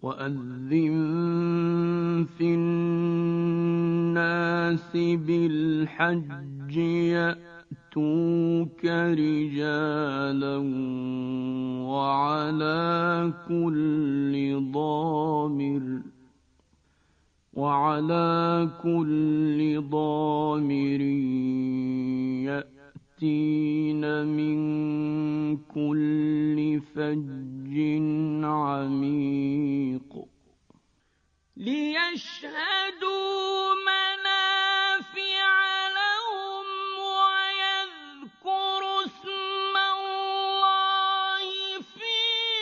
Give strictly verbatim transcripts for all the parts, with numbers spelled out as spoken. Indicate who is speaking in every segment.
Speaker 1: وأذن في الناس بالحج يأتوك رجالا وعلى كل ضامر وعلى كل ضامر يأتين من كل فج عميق ليشهدوا منافع لهم ويذكروا اسم الله في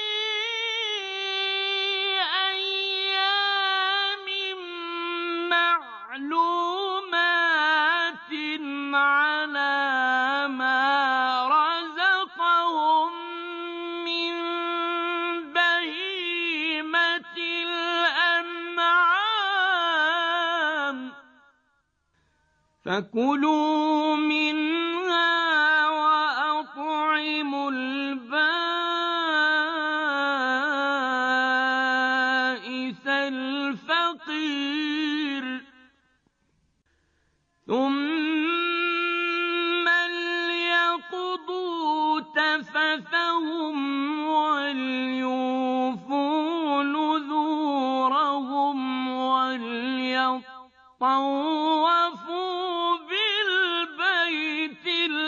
Speaker 1: أيام معلومات على ما رزقهم من بهيمة الأنعام فكلوا منها وأطعموا البائس الفقير ثم ليقضوا تفثهم وليوفوا نذورهم وليطوفوا بالبيت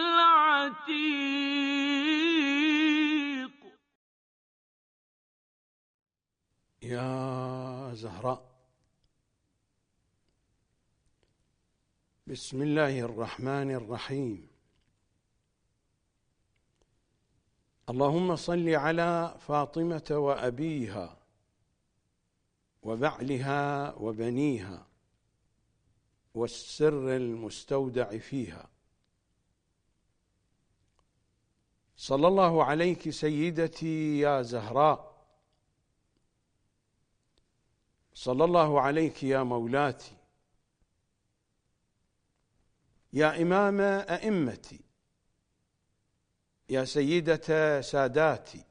Speaker 1: العتيق.
Speaker 2: يا زهراء، بسم الله الرحمن الرحيم. اللهم صل على فاطمة وأبيها وبعلها وبنيها والسر المستودع فيها. صلى الله عليك سيدتي يا زهراء، صلى الله عليك يا مولاتي، يا إمام أئمتي، يا سيدة ساداتي،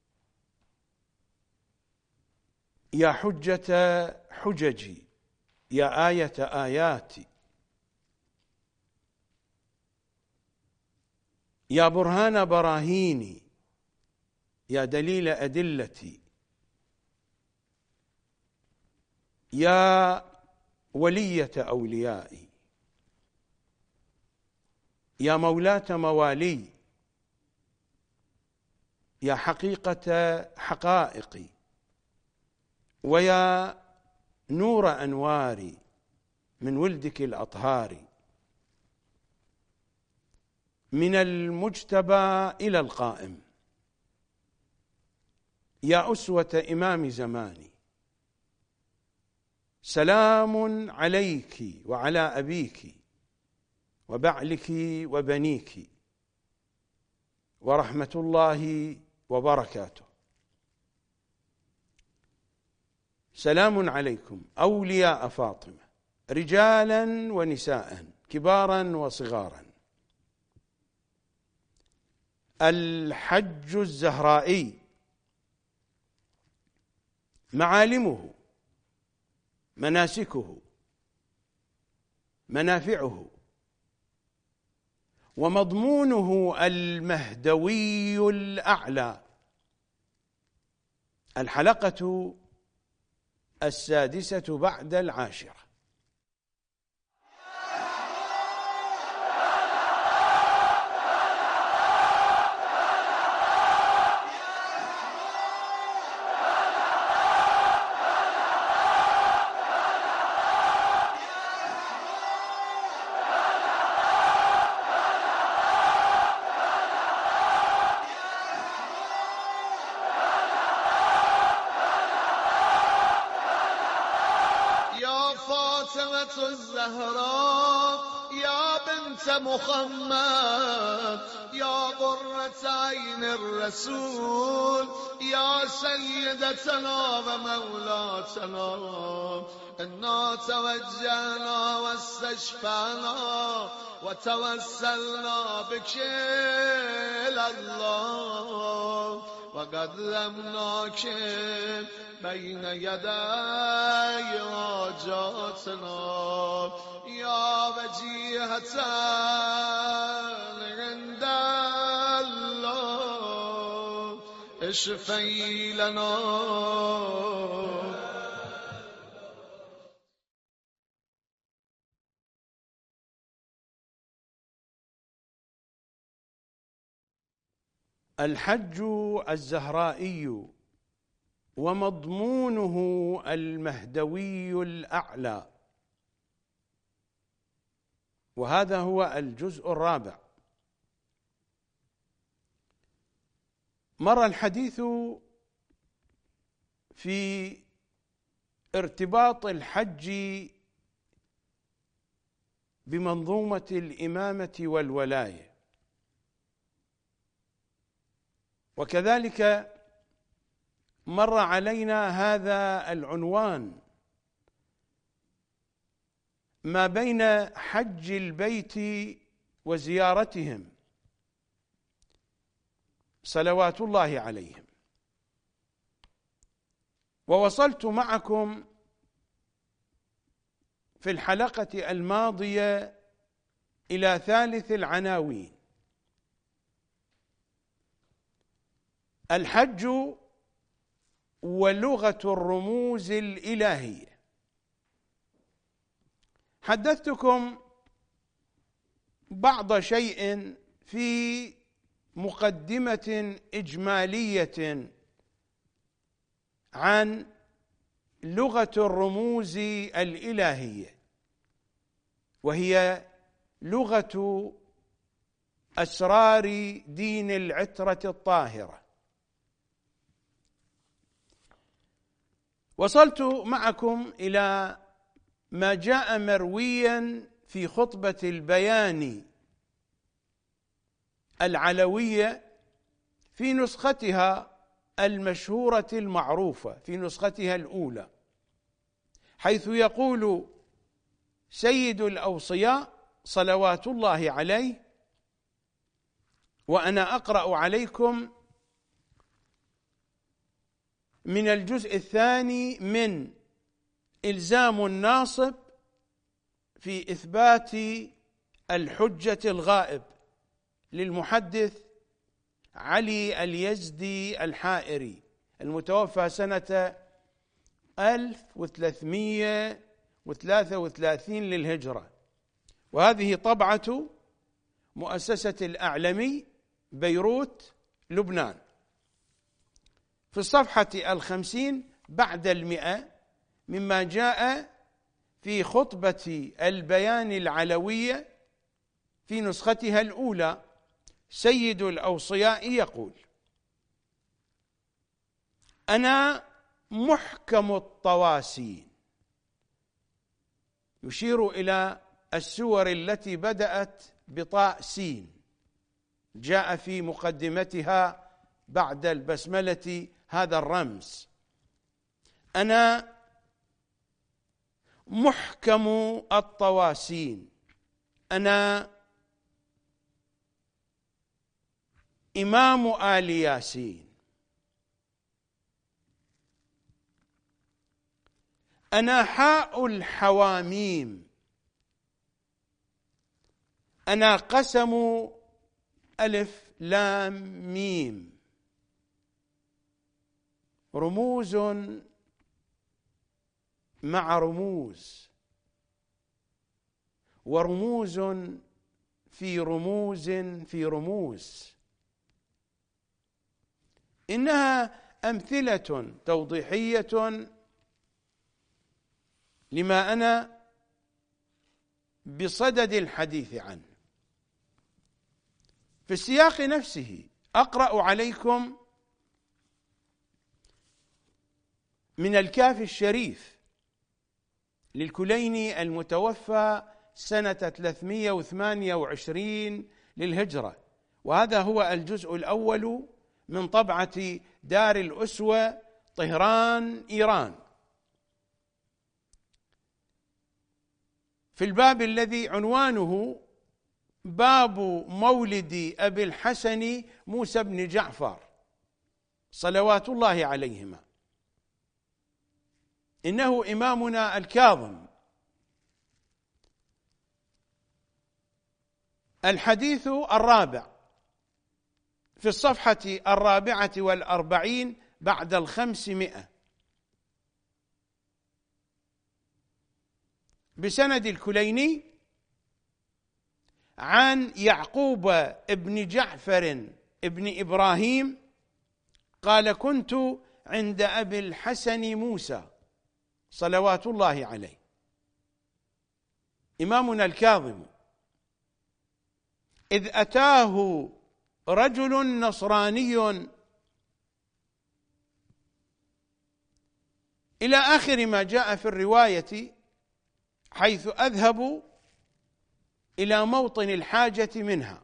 Speaker 2: يا حجة حججي، يا آية آياتي، يا برهان براهيني، يا دليل أدلتي، يا ولية أوليائي، يا مولاة موالي، يا حقيقة حقائقي، ويا نور أنواري من ولدك الأطهار، من المجتبى إلى القائم، يا أسوة إمام زماني. سلام عليك وعلى أبيك وبعلك وبنيك ورحمة الله وبركاته. سلام عليكم أولياء فاطمة، رجالا ونساء، كبارا وصغارا. الحج الزهرائي معالمه، مناسكه، منافعه، ومضمونه المهدوي الأعلى. الحلقة السادسة بعد العاشرة.
Speaker 3: الزهراء يا بنت محمد، يا قرة عين الرسول، يا سيدتنا ومولاتنا، إنا توجهنا واستشفعنا وتوسلنا بك إلى الله وقدمناك بين يدي حاجاتنا يا وجيهة عند الله اشفي لنا.
Speaker 2: الحج الزهرائي ومضمونه المهدوي الأعلى، وهذا هو الجزء الرابع. مر الحديث في ارتباط الحج بمنظومة الإمامة والولاية، وكذلك مر علينا هذا العنوان ما بين حج البيت وزيارتهم صلوات الله عليهم. ووصلت معكم في الحلقة الماضية إلى ثالث العناوين: الحج ولغة الرموز الإلهية. حدثتكم بعض شيء في مقدمة إجمالية عن لغة الرموز الإلهية، وهي لغة أسرار دين العترة الطاهرة. وصلت معكم إلى ما جاء مرويا في خطبة البيان العلوية في نسختها المشهورة المعروفة، في نسختها الأولى، حيث يقول سيد الأوصياء صلوات الله عليه، وأنا أقرأ عليكم من الجزء الثاني من إلزام الناصب في إثبات الحجة الغائب للمحدث علي اليزدي الحائري المتوفى سنة ألف وثلاثمائة وثلاثة وثلاثين للهجرة، وهذه طبعة مؤسسة الأعلمي بيروت لبنان. في الصفحة الخمسين بعد المئة مما جاء في خطبة البيان العلوية في نسختها الأولى، سيد الأوصياء يقول: أنا محكم الطواسين، يشير إلى السور التي بدأت بطاء سين، جاء في مقدمتها بعد البسملة هذا الرمز: أنا محكم الطواسين، أنا إمام آل ياسين، أنا حاء الحواميم، أنا قسم ألف لام ميم، رموز مع رموز، ورموز في رموز في رموز. إنها أمثلة توضيحية لما أنا بصدد الحديث عنه. في السياق نفسه أقرأ عليكم من الكافي الشريف للكليني المتوفى سنة ثلاثمائة وثمانية وعشرين للهجرة، وهذا هو الجزء الأول من طبعة دار الأسوة طهران إيران، في الباب الذي عنوانه باب مولد أبي الحسن موسى بن جعفر صلوات الله عليهما. إنه إمامنا الكاظم. الحديث الرابع في الصفحة الرابعة والأربعين بعد الخمسمائة، بسند الكليني عن يعقوب ابن جعفر ابن إبراهيم قال: كنت عند أبي الحسن موسى صلوات الله عليه، إمامنا الكاظم، إذ أتاه رجل نصراني إلى آخر ما جاء في الرواية، حيث أذهب إلى موطن الحاجة منها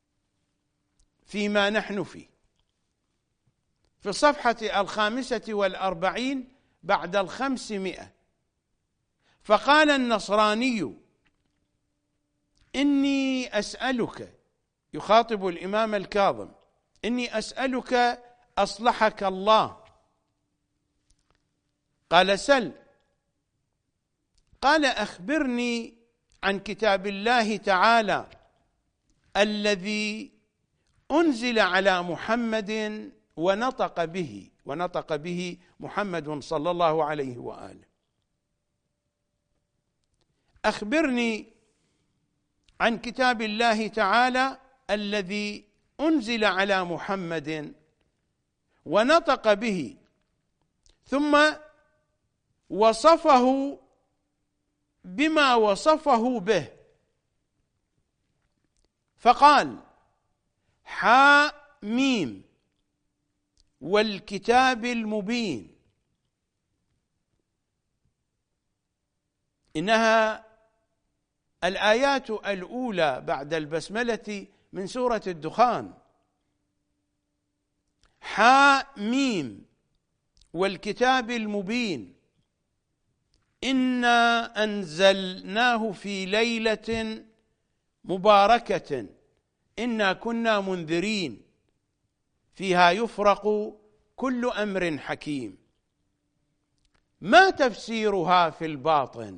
Speaker 2: فيما نحن فيه، في الصفحة الخامسة والأربعين بعد الخمسمائة. فقال النصراني: إني أسألك، يخاطب الإمام الكاظم، إني أسألك أصلحك الله. قال: سل. قال: أخبرني عن كتاب الله تعالى الذي أنزل على محمد ونطق به ونطق به محمد صلى الله عليه وآله. أخبرني عن كتاب الله تعالى الذي أنزل على محمد ونطق به، ثم وصفه بما وصفه به، فقال: حاء ميم والكتاب المبين. إنها الآيات الأولى بعد البسملة من سورة الدخان. حاء ميم والكتاب المبين، إنا أنزلناه في ليلة مباركة إنا كنا منذرين فيها يفرق كل أمر حكيم. ما تفسيرها في الباطن؟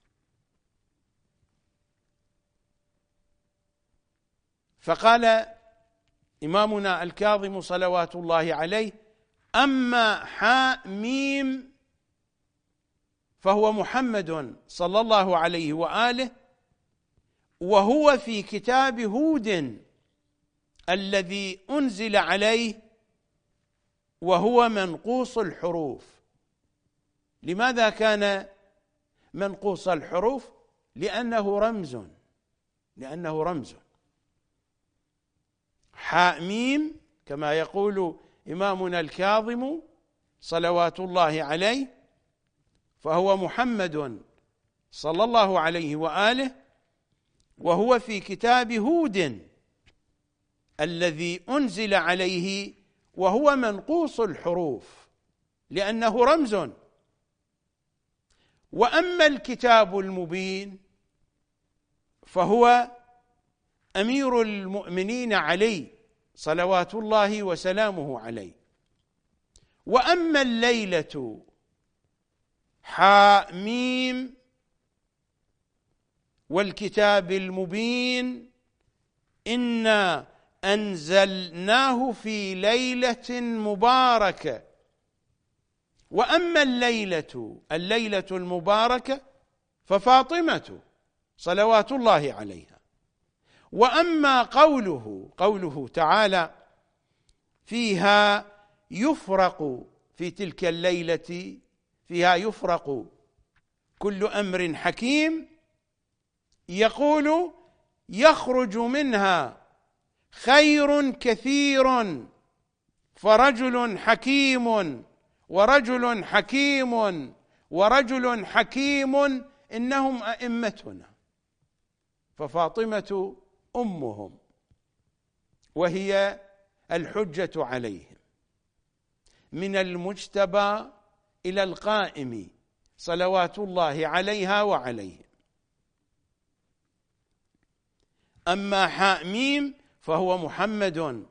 Speaker 2: فقال إمامنا الكاظم صلوات الله عليه: أما حاء ميم فهو محمد صلى الله عليه وآله، وهو في كتاب هود الذي أنزل عليه، وهو منقوص الحروف. لماذا كان منقوص الحروف؟ لأنه رمز لأنه رمز حاء ميم كما يقول إمامنا الكاظم صلوات الله عليه، فهو محمد صلى الله عليه وآله، وهو في كتاب هود الذي أنزل عليه، وهو منقوص الحروف لأنه رمز. وأما الكتاب المبين فهو أمير المؤمنين علي صلوات الله وسلامه عليه. وأما الليلة حاء ميم والكتاب المبين، إنا أنزلناه في ليلة مباركة. وأما الليلة الليلة المباركة ففاطمة صلوات الله عليها. وأما قوله قوله تعالى: فيها يفرق، في تلك الليلة فيها يفرق كل أمر حكيم، يقول: يخرج منها خير كثير، فرجل حكيم ورجل حكيم ورجل حكيم إنهم أئمتنا. ففاطمة أمهم، وهي الحجة عليهم، من المجتبى إلى القائم صلوات الله عليها وعليهم. أما حاء ميم فهو محمد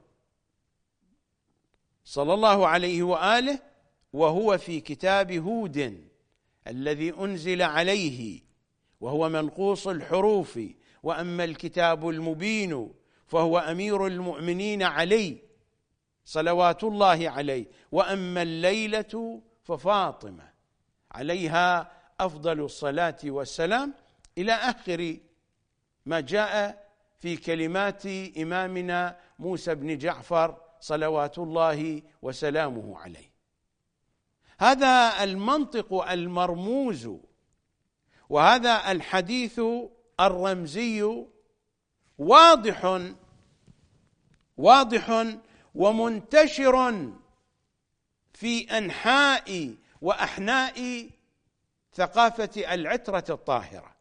Speaker 2: صلى الله عليه وآله، وهو في كتاب هود الذي أنزل عليه وهو منقوص الحروف، وأما الكتاب المبين فهو أمير المؤمنين علي صلوات الله عليه، وأما الليلة ففاطمة عليها أفضل الصلاة والسلام، إلى آخر ما جاء في كلمات إمامنا موسى بن جعفر صلوات الله وسلامه عليه. هذا المنطق المرموز وهذا الحديث الرمزي واضح واضح ومنتشر في أنحاء وأحناء ثقافة العترة الطاهرة.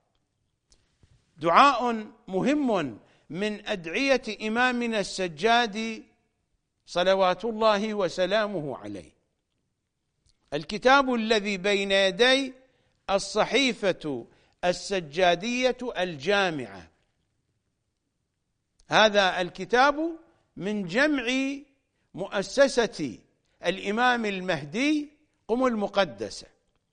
Speaker 2: دعاء مهم من أدعية إمامنا السجاد صلوات الله وسلامه عليه. الكتاب الذي بين يدي الصحيفة السجادية الجامعة، هذا الكتاب من جمع مؤسسة الإمام المهدي قم المقدسة،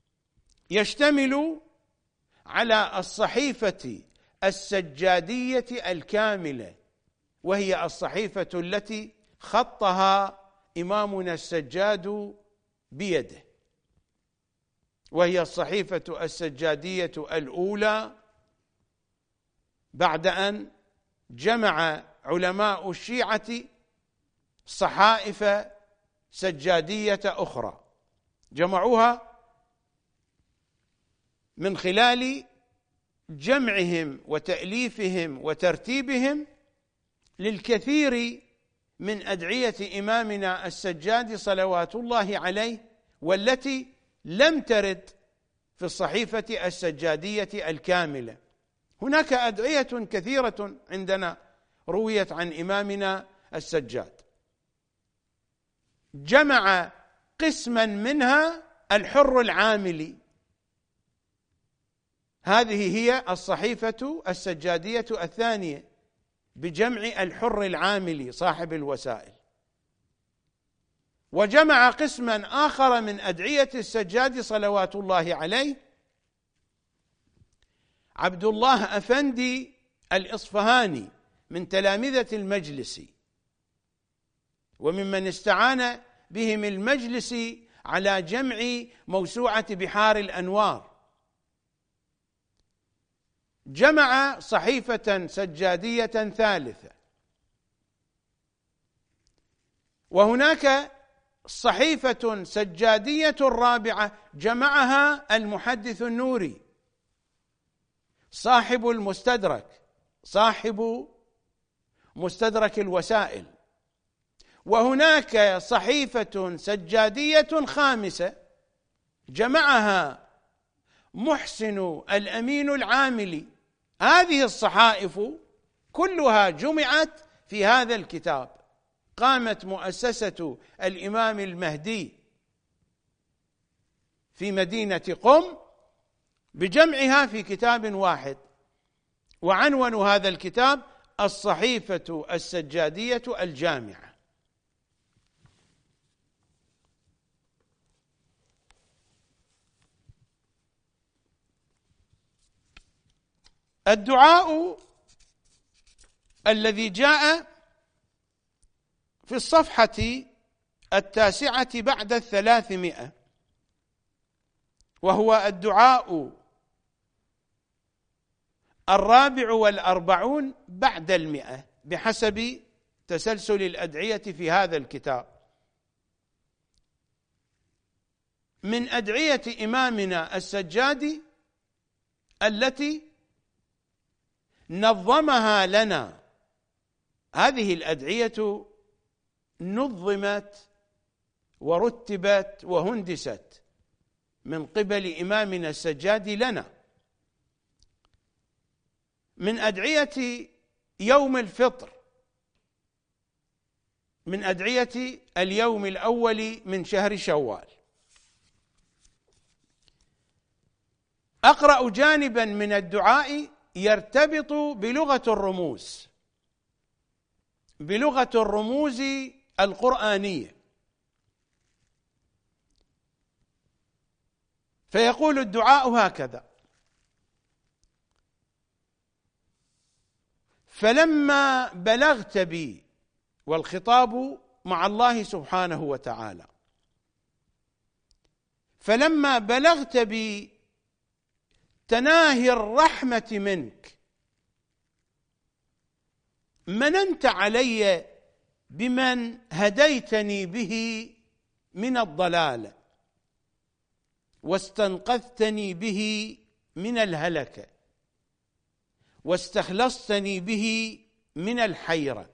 Speaker 2: يشتمل على الصحيفة السجادية الكاملة، وهي الصحيفة التي خطها إمامنا السجاد بيده، وهي الصحيفة السجادية الأولى بعد أن جمع علماء الشيعة صحائف سجادية أخرى، جمعوها من خلال جمعهم وتأليفهم وترتيبهم للكثير من أدعية إمامنا السجاد صلوات الله عليه، والتي لم ترد في الصحيفة السجادية الكاملة. هناك أدعية كثيرة عندنا رويت عن إمامنا السجاد، جمع قسما منها الحر العاملي، هذه هي الصحيفة السجادية الثانية بجمع الحر العاملي صاحب الوسائل. وجمع قسما آخر من أدعية السجاد صلوات الله عليه عبد الله أفندي الإصفهاني من تلامذة المجلسي، وممن استعان بهم المجلسي على جمع موسوعة بحار الأنوار. جمع صحيفة سجادية ثالثة، وهناك صحيفة سجادية رابعة جمعها المحدث النوري صاحب المستدرك، صاحب مستدرك الوسائل. وهناك صحيفة سجادية خامسة جمعها محسن الأمين العاملي. هذه الصحائف كلها جمعت في هذا الكتاب. قامت مؤسسة الإمام المهدي في مدينة قم بجمعها في كتاب واحد، وعنون هذا الكتاب الصحيفة السجادية الجامعة. الدعاء الذي جاء في الصفحة التاسعة بعد الثلاثمائة، وهو الدعاء الرابع والأربعون بعد المئة بحسب تسلسل الأدعية في هذا الكتاب، من أدعية إمامنا السجادي التي نظمها لنا. هذه الأدعية نظمت ورتبت وهندست من قبل إمامنا السجادي لنا، من أدعية يوم الفطر، من أدعية اليوم الأول من شهر شوال. أقرأ جانبا من الدعاء يرتبط بلغة الرموز، بلغة الرموز القرآنية. فيقول الدعاء هكذا: فلما بلغت بي، والخطاب مع الله سبحانه وتعالى، فلما بلغت بي تناهي الرحمة منك، مننت علي بمن هديتني به من الضلال، واستنقذتني به من الهلكة، واستخلصتني به من الحيرة،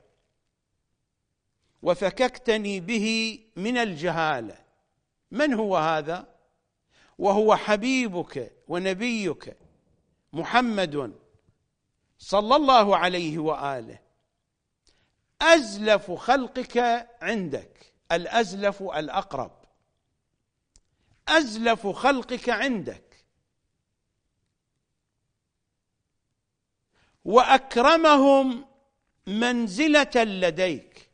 Speaker 2: وفككتني به من الجهالة. من هو هذا؟ وهو حبيبك ونبيك محمد صلى الله عليه وآله، أزلف خلقك عندك. الأزلف الأقرب، أزلف خلقك عندك، وأكرمهم منزلة لديك،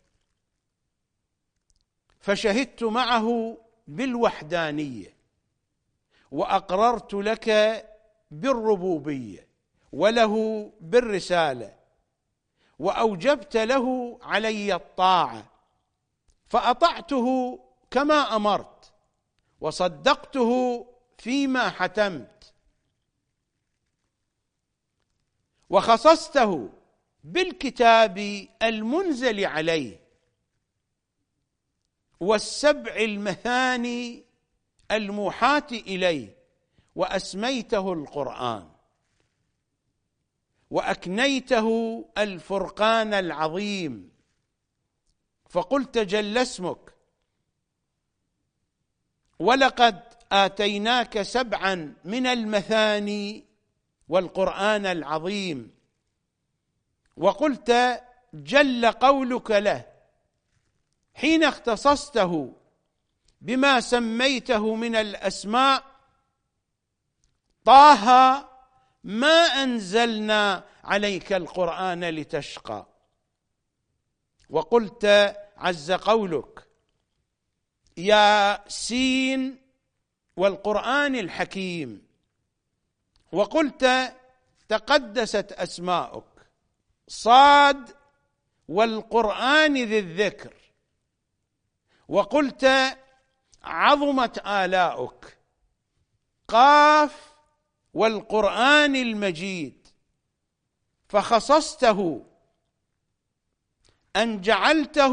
Speaker 2: فشهدت معه بالوحدانية، وأقررت لك بالربوبية، وله بالرسالة، وأوجبت له علي الطاعة، فأطعته كما أمرت، وصدقته فيما حتمت، وخصصته بالكتاب المنزل عليه، والسبع المثاني الموحاة إليه، وأسميته القرآن، وأكنيته الفرقان العظيم، فقلت جل اسمك: ولقد آتيناك سبعا من المثاني والقرآن العظيم. وقلت جل قولك له حين اختصصته بما سميته من الأسماء: طه ما أنزلنا عليك القرآن لتشقى. وقلت عز قولك: ياسين والقرآن الحكيم. وقلت تقدست أسماؤك: صاد والقرآن ذي الذكر. وقلت عظمت آلاؤك: قاف والقرآن المجيد. فخصصته أن جعلته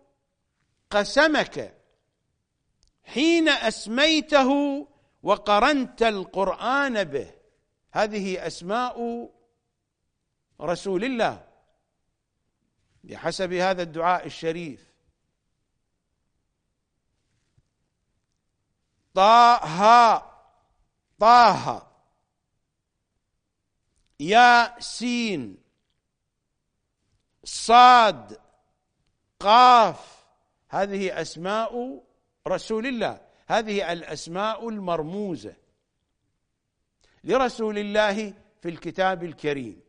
Speaker 2: قسمك حين أسميته وقرنت القرآن به. هذه أسماء رسول الله بحسب هذا الدعاء الشريف: طه طه، ياسين، صاد، قاف. هذه أسماء رسول الله، هذه الأسماء المرموزة لرسول الله في الكتاب الكريم.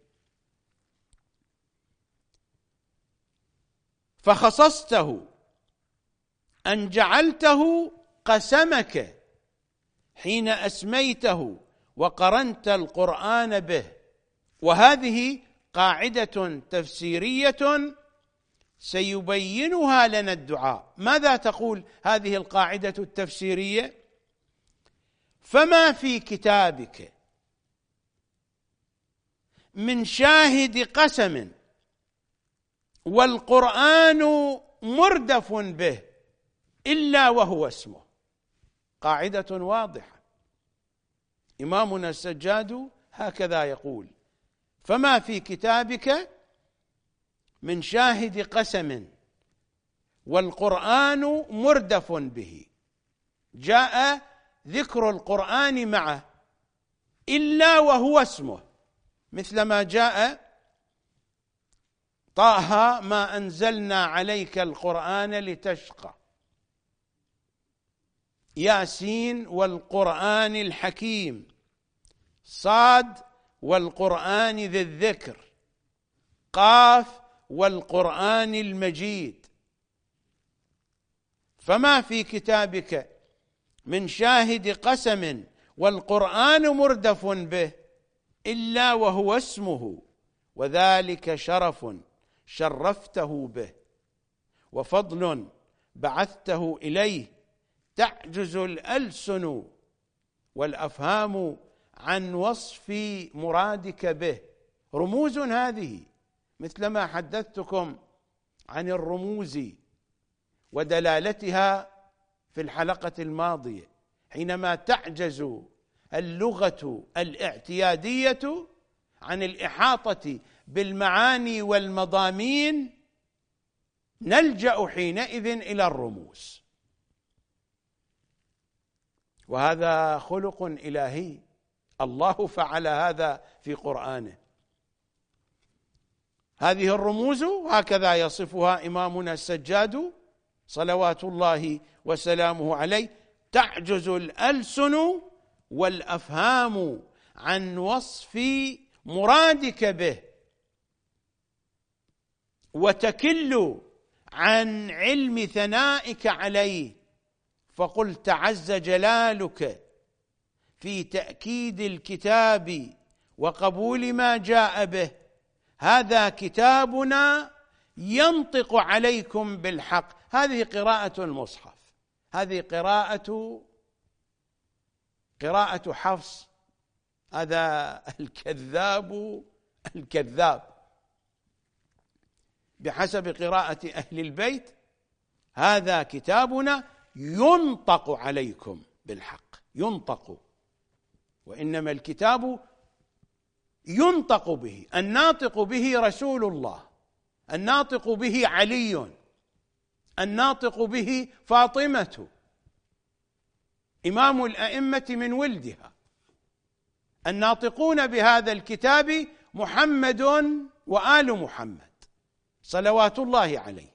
Speaker 2: فخصصته أن جعلته قسمك حين أسميته وقرنت القرآن به. وهذه قاعدة تفسيرية سيبينها لنا الدعاء. ماذا تقول هذه القاعدة التفسيرية؟ فما في كتابك من شاهد قسم والقرآن مردف به إلا وهو اسمه. قاعدة واضحة. إمامنا السجاد هكذا يقول: فما في كتابك من شاهد قسم والقرآن مردف به، جاء ذكر القرآن معه إلا وهو اسمه، مثلما جاء طه ما أنزلنا عليك القرآن لتشقى، ياسين والقرآن الحكيم، صاد والقرآن ذي الذكر، قاف والقرآن المجيد. فما في كتابك من شاهد قسم والقرآن مردف به إلا وهو اسمه، وذلك شرف شرفته به، وفضل بعثته إليه تعجز الألسن والأفهام عن وصف مرادك به. رموز هذه، مثلما حدثتكم عن الرموز ودلالتها في الحلقة الماضية، حينما تعجز اللغة الاعتيادية عن الإحاطة بالمعاني والمضامين نلجأ حينئذ إلى الرموز، وهذا خلق إلهي، الله فعل هذا في قرآنه. هذه الرموز هكذا يصفها إمامنا السجاد صلوات الله وسلامه عليه: تعجز الألسن والأفهام عن وصف مرادك به، وتكل عن علم ثنائك عليه، فقل تعز جلالك في تأكيد الكتاب وقبول ما جاء به: هذا كتابنا ينطق عليكم بالحق. هذه قراءة المصحف، هذه قراءة قراءة حفص، هذا الكذاب الكذاب بحسب قراءة أهل البيت: هذا كتابنا ينطق عليكم بالحق. ينطق، وإنما الكتاب ينطق به، الناطق به رسول الله، الناطق به علي، الناطق به فاطمة إمام الأئمة من ولدها. الناطقون بهذا الكتاب محمد وآل محمد صلوات الله عليهم.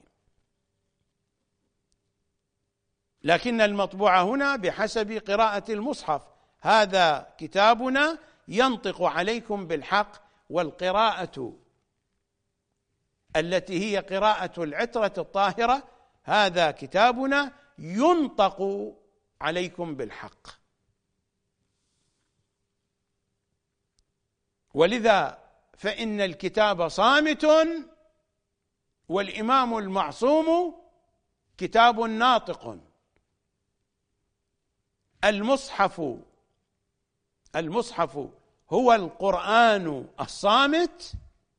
Speaker 2: لكن المطبوع هنا بحسب قراءة المصحف: هذا كتابنا ينطق عليكم بالحق. والقراءة التي هي قراءة العترة الطاهرة: هذا كتابنا ينطق عليكم بالحق. ولذا فإن الكتاب صامت، والإمام المعصوم كتاب ناطق. المصحف المصحف هو القرآن الصامت،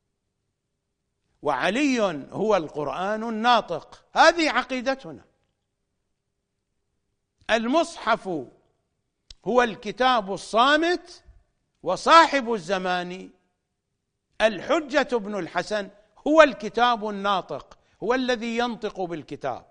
Speaker 2: وعلي هو القرآن الناطق. هذه عقيدتنا. المصحف هو الكتاب الصامت، وصاحب الزمان الحجة بن الحسن هو الكتاب الناطق، هو الذي ينطق بالكتاب.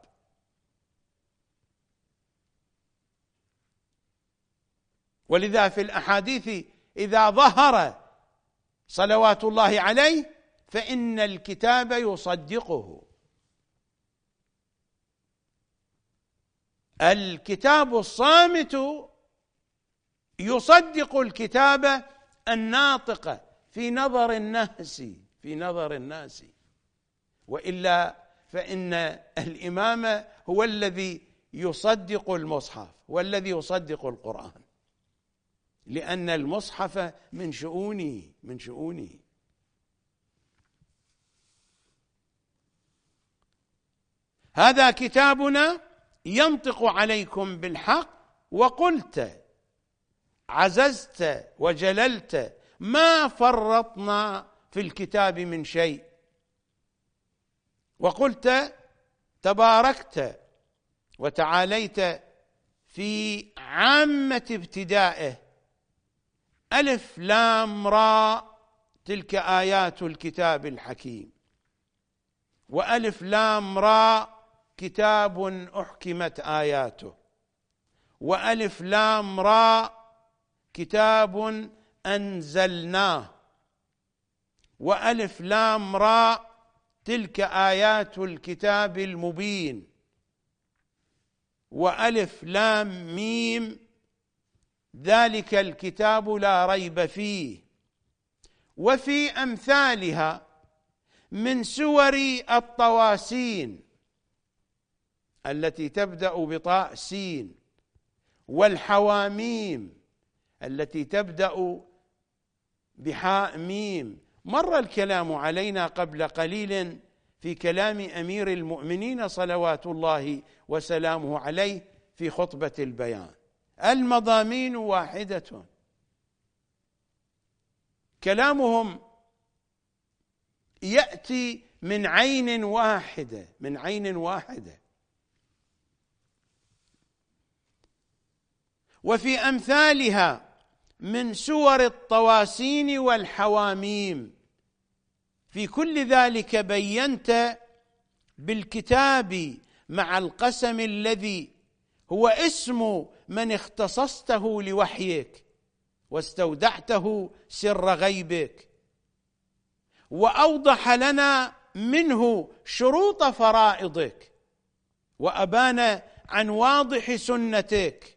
Speaker 2: ولذا في الأحاديث إذا ظهر صلوات الله عليه فإن الكتاب يصدقه. الكتاب الصامت يصدق الكتاب الناطق في نظر الناس في نظر الناس وإلا فإن الإمام هو الذي يصدق المصحف والذي يصدق القرآن، لأن المصحف من شؤونه من شؤونه. هذا كتابنا ينطق عليكم بالحق. وقلت عززت وجللت ما فرطنا في الكتاب من شيء. وقلت تباركت وتعاليت في عامة ابتدائه: ألف لام را تلك آيات الكتاب الحكيم، وألف لام را كتاب أحكمت آياته، وألف لام را كتاب أنزلناه، وألف لام را تلك آيات الكتاب المبين، وألف لام ميم ذلك الكتاب لا ريب فيه. وفي أمثالها من سور الطواسين التي تبدأ بطاء سين، والحواميم التي تبدأ بحاء ميم. مر الكلام علينا قبل قليل في كلام أمير المؤمنين صلوات الله وسلامه عليه في خطبة البيان. المضامين واحدة، كلامهم يأتي من عين واحدة من عين واحدة. وفي أمثالها من سور الطواسين والحواميم. في كل ذلك بينت بالكتاب مع القسم الذي هو اسم من اختصصته لوحيك واستودعته سر غيبك، وأوضح لنا منه شروط فرائضك، وأبان عن واضح سنتك،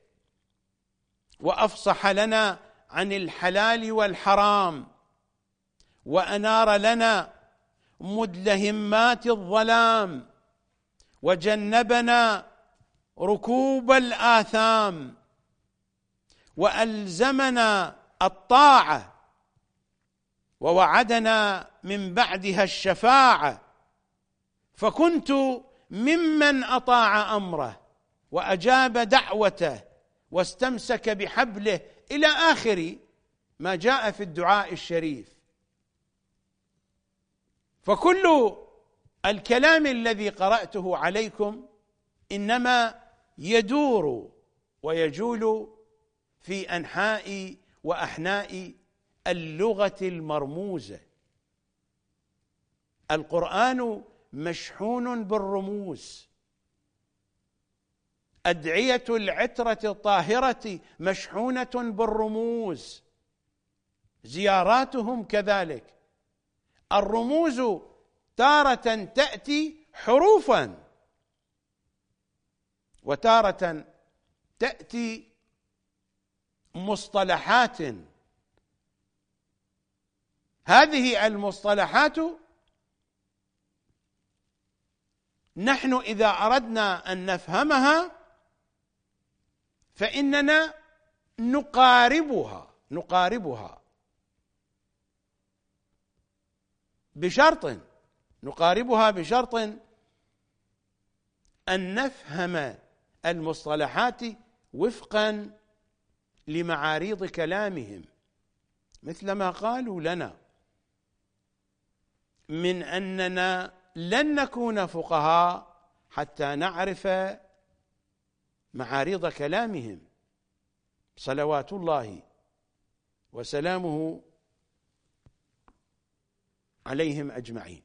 Speaker 2: وأفصح لنا عن الحلال والحرام، وأنار لنا مدلهمات الظلام، وجنبنا ركوب الآثام، وألزمنا الطاعة، ووعدنا من بعدها الشفاعة. فكنت ممن أطاع أمره وأجاب دعوته واستمسك بحبله إلى آخر ما جاء في الدعاء الشريف. فكل الكلام الذي قرأته عليكم إنما يدور ويجول في أنحاء وأحناء اللغة المرموزة. القرآن مشحون بالرموز، أدعية العترة الطاهرة مشحونة بالرموز، زياراتهم كذلك. الرموز تارة تأتي حروفا، وتارة تأتي مصطلحات. هذه المصطلحات نحن إذا أردنا أن نفهمها فإننا نقاربها نقاربها بشرط نقاربها بشرط أن نفهم المصطلحات وفقا لمعاريض كلامهم، مثل ما قالوا لنا من أننا لن نكون فقهاء حتى نعرف معاريض كلامهم صلوات الله وسلامه عليهم أجمعين.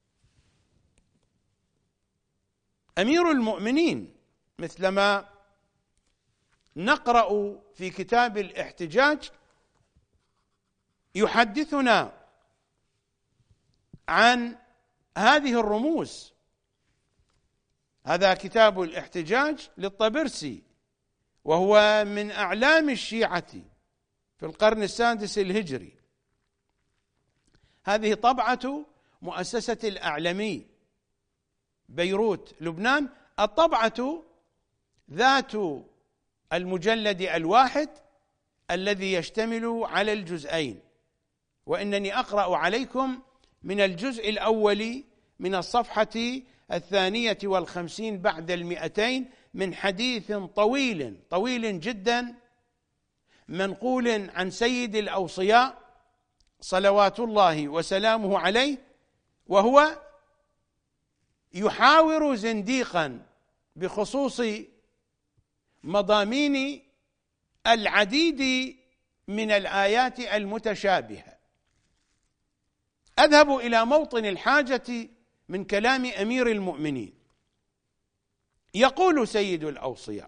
Speaker 2: أمير المؤمنين مثلما نقرأ في كتاب الاحتجاج يحدثنا عن هذه الرموز. هذا كتاب الاحتجاج للطبرسي، وهو من أعلام الشيعة في القرن السادس الهجري. هذه طبعة مؤسسة الأعلمي بيروت لبنان، الطبعة ذات المجلد الواحد الذي يشتمل على الجزئين. وإنني أقرأ عليكم من الجزء الأول من الصفحة الثانية والخمسين بعد المئتين من حديث طويل طويل جدا منقول عن سيد الأوصياء صلوات الله وسلامه عليه، وهو يحاور زنديقا بخصوص مضامين العديد من الآيات المتشابهة. أذهب إلى موطن الحاجة من كلام أمير المؤمنين. يقول سيد الأوصياء: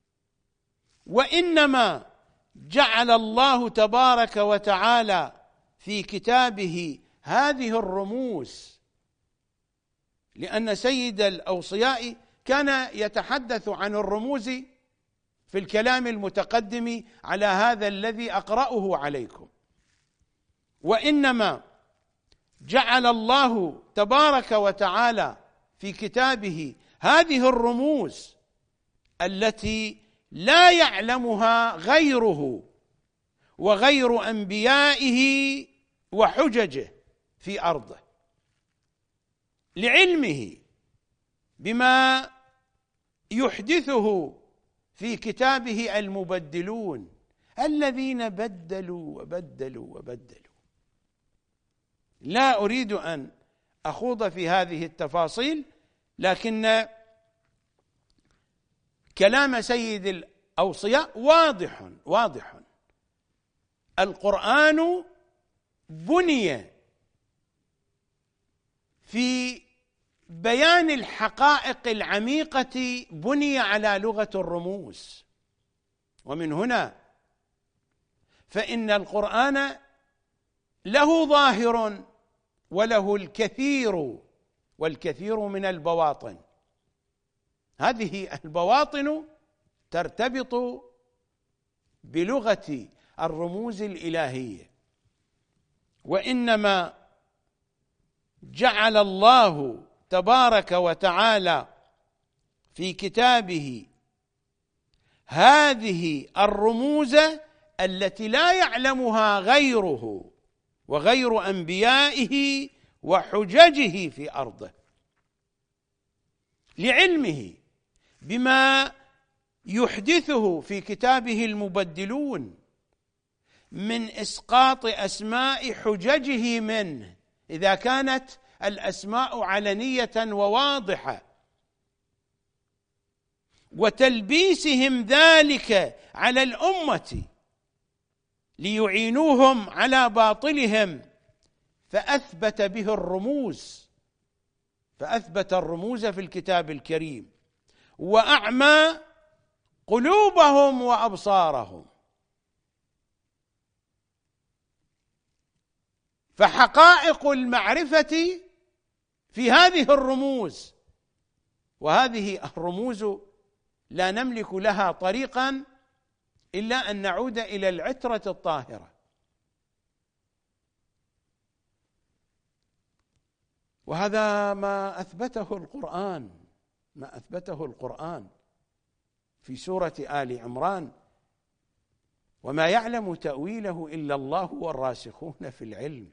Speaker 2: وإنما جعل الله تبارك وتعالى في كتابه هذه الرموز، لأن سيد الأوصياء كان يتحدث عن الرموز في الكلام المتقدم على هذا الذي أقرأه عليكم. وإنما جعل الله تبارك وتعالى في كتابه هذه الرموز التي لا يعلمها غيره، وغير أنبيائه وحججه في أرضه، لعلمه بما يحدثه في كتابه المبدلون الذين بدلوا وبدلوا وبدلوا. لا أريد أن أخوض في هذه التفاصيل، لكن كلام سيد الأوصياء واضح واضح. القرآن بني في بيان الحقائق العميقة، بني على لغة الرموز، ومن هنا فإن القرآن له ظاهر وله الكثير، والكثير من البواطن. هذه البواطن ترتبط بلغة الرموز الإلهية، وإنما جعل الله تبارك وتعالى في كتابه هذه الرموز التي لا يعلمها غيره وغير أنبيائه وحججه في أرضه، لعلمه بما يحدثه في كتابه المبدلون من إسقاط أسماء حججه منه إذا كانت الأسماء علنية وواضحة، وتلبيسهم ذلك على الأمة ليعينوهم على باطلهم، فأثبت به الرموز، فأثبت الرموز في الكتاب الكريم، وأعمى قلوبهم وأبصارهم. فحقائق المعرفة في هذه الرموز، وهذه الرموز لا نملك لها طريقا إلا أن نعود إلى العترة الطاهرة. وهذا ما أثبته القرآن، ما أثبته القرآن في سورة آل عمران: وما يعلم تأويله إلا الله والراسخون في العلم.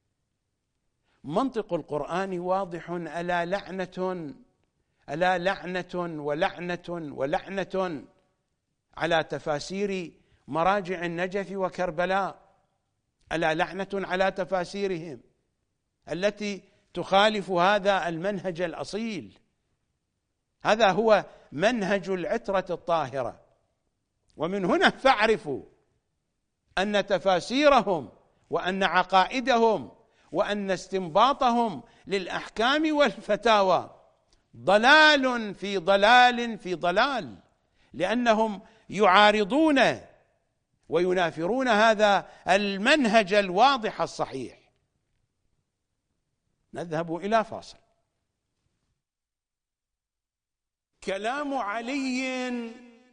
Speaker 2: منطق القرآن واضح. ألا لعنة ألا لعنة ولعنة ولعنة على تفاسير مراجع النجف وكربلاء، ألا لعنة على تفاسيرهم التي تخالف هذا المنهج الأصيل. هذا هو منهج العترة الطاهرة. ومن هنا فاعرفوا أن تفاسيرهم وأن عقائدهم وأن استنباطهم للأحكام والفتاوى ضلال في ضلال في ضلال، لأنهم يعارضون وينافرون هذا المنهج الواضح الصحيح. نذهب إلى فاصل. كلام علي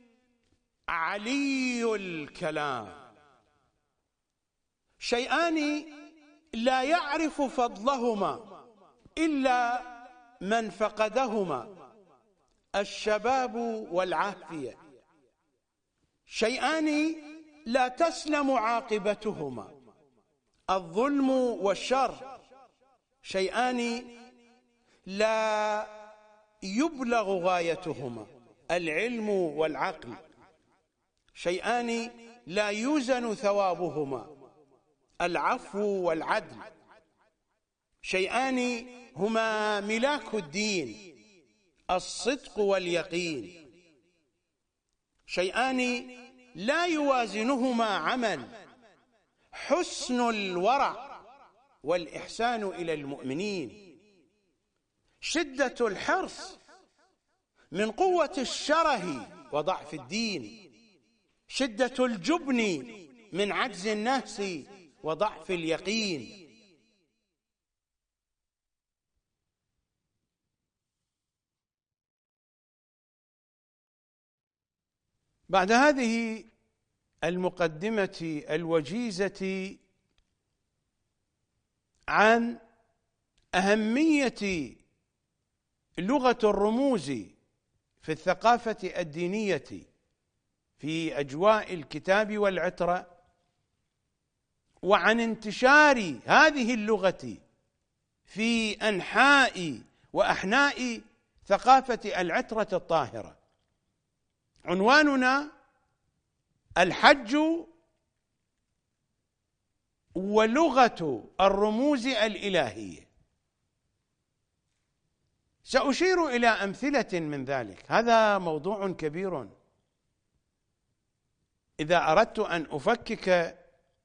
Speaker 2: علي الكلام، شيئان لا يعرف فضلهما إلا من فقدهما: الشباب والعافية. شيئان لا تسلم عاقبتهما: الظلم والشر. شيئان لا يبلغ غايتهما: العلم والعقل. شيئان لا يوزن ثوابهما: العفو والعدل. شيئان هما ملاك الدين: الصدق واليقين. شيئان لا يوازنهما عمل: حسن الورع والإحسان إلى المؤمنين. شدة الحرص من قوة الشره وضعف الدين. شدة الجبن من عجز النفس وضعف اليقين. بعد هذه المقدمة الوجيزة عن أهمية لغة الرموز في الثقافة الدينية في أجواء الكتاب والعترة، وعن انتشار هذه اللغة في أنحاء وأحناء ثقافة العترة الطاهرة. عنواننا الحج ولغة الرموز الإلهية. سأشير إلى أمثلة من ذلك، هذا موضوع كبير. إذا أردت أن أفكك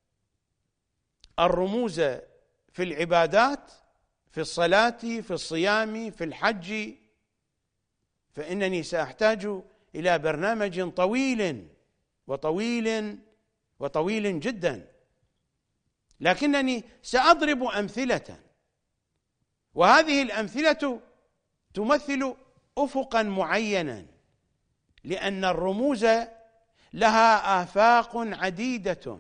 Speaker 2: الرموز في العبادات، في الصلاة، في الصيام، في الحج، فإنني سأحتاج إلى برنامج طويل وطويل وطويل جدا، لكنني سأضرب أمثلة، وهذه الأمثلة تمثل أفقا معينا، لأن الرموز لها آفاق عديدة،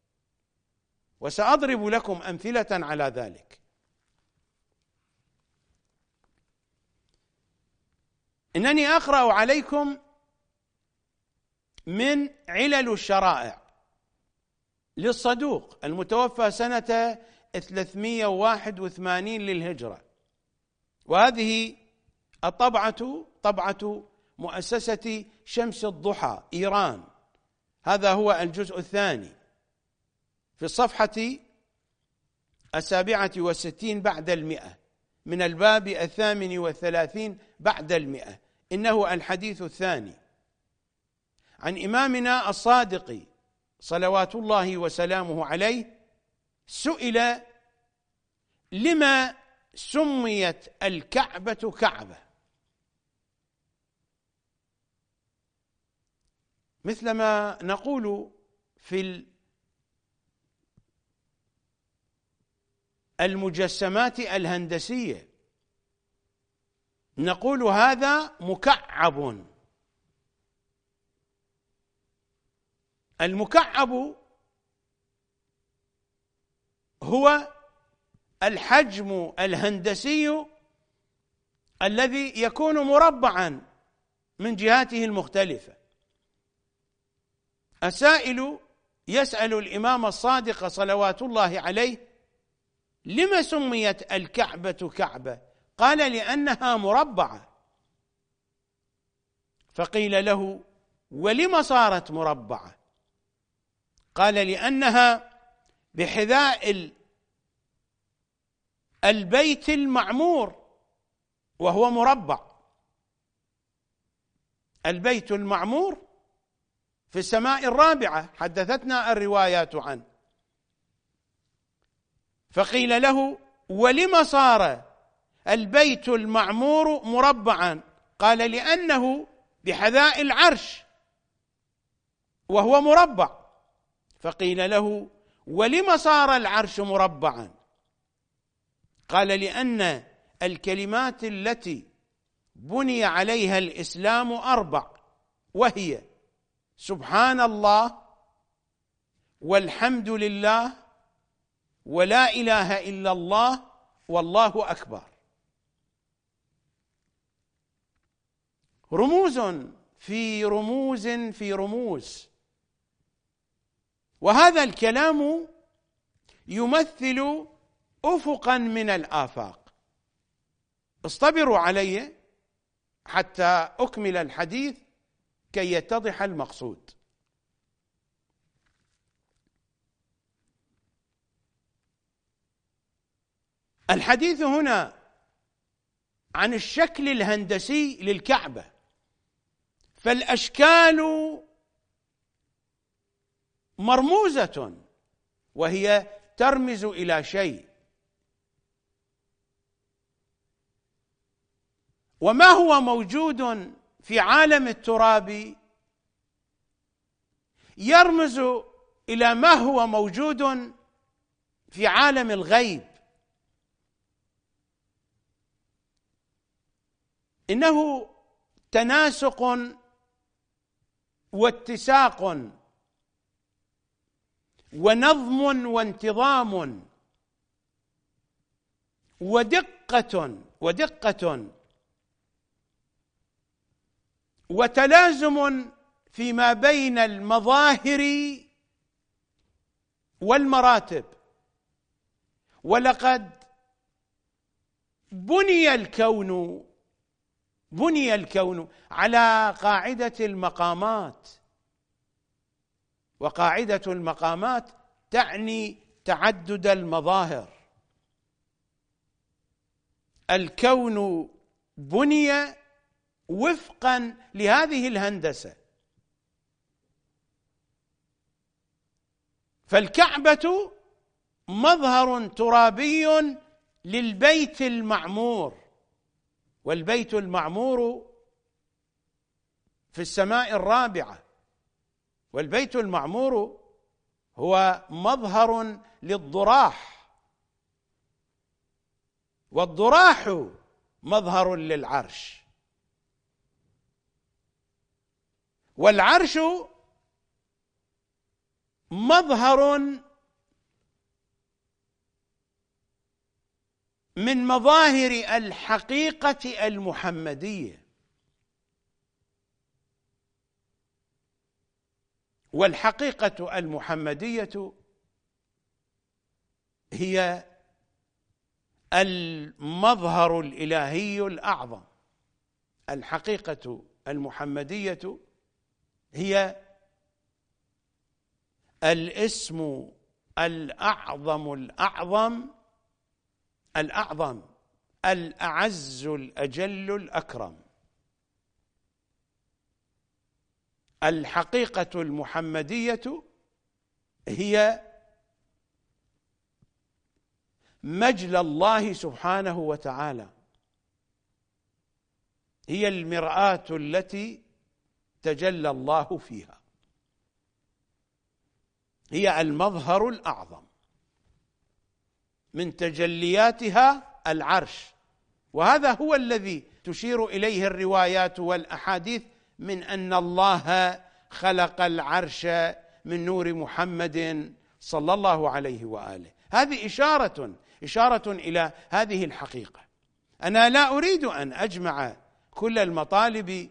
Speaker 2: وسأضرب لكم أمثلة على ذلك. إنني أقرأ عليكم من علل الشرائع للصدوق المتوفى سنة ثلاثمائة وواحد وثمانين للهجرة، وهذه الطبعة طبعة مؤسسة شمس الضحى إيران. هذا هو الجزء الثاني في الصفحة السابعة والستين بعد المئة من الباب الثامن والثلاثين بعد المئة. إنه الحديث الثاني عن إمامنا الصادق صلوات الله وسلامه عليه، سئل: لما سميت الكعبة كعبة؟ مثلما نقول في المجسمات الهندسية، نقول هذا مكعب. المكعب هو الحجم الهندسي الذي يكون مربعا من جهاته المختلفة. السائل يسأل الإمام الصادق صلوات الله عليه: لما سميت الكعبة كعبة؟ قال: لأنها مربعة. فقيل له: ولم صارت مربعة؟ قال: لأنها بحذاء البيت المعمور وهو مربع. البيت المعمور في السماء الرابعة، حدثتنا الروايات عنه. فقيل له: ولم صار البيت المعمور مربعا؟ قال: لأنه بحذاء العرش وهو مربع. فقيل له: ولم صار العرش مربعا؟ قال: لأن الكلمات التي بني عليها الإسلام أربع، وهي سبحان الله، والحمد لله، ولا إله إلا الله، والله أكبر. رموز في رموز في رموز، وهذا الكلام يمثل أفقا من الآفاق. اصطبروا علي حتى أكمل الحديث كي يتضح المقصود. الحديث هنا عن الشكل الهندسي للكعبة، فالأشكال مرموزة وهي ترمز إلى شيء. وما هو موجود في عالم التراب يرمز إلى ما هو موجود في عالم الغيب. إنه تناسق واتساق ونظم وانتظام ودقة ودقة وتلازم فيما بين المظاهر والمراتب. ولقد بني الكون بني الكون على قاعدة المقامات، وقاعدة المقامات تعني تعدد المظاهر. الكون بني وفقا لهذه الهندسة. فالكعبة مظهر ترابي للبيت المعمور، والبيت المعمور في السماء الرابعة، والبيت المعمور هو مظهر للضراح، والضراح مظهر للعرش، والعرش مظهر من مظاهر الحقيقة المحمدية. والحقيقة المحمدية هي المظهر الإلهي الأعظم. الحقيقة المحمدية هي الاسم الأعظم الأعظم الأعظم الأعز الأجل الأكرم. الحقيقة المحمدية هي مجلى الله سبحانه وتعالى، هي المرآة التي تجلى الله فيها، هي المظهر الأعظم. من تجلياتها العرش، وهذا هو الذي تشير إليه الروايات والأحاديث من أن الله خلق العرش من نور محمد صلى الله عليه وآله. هذه إشارة إشارة إلى هذه الحقيقة. أنا لا أريد أن أجمع كل المطالب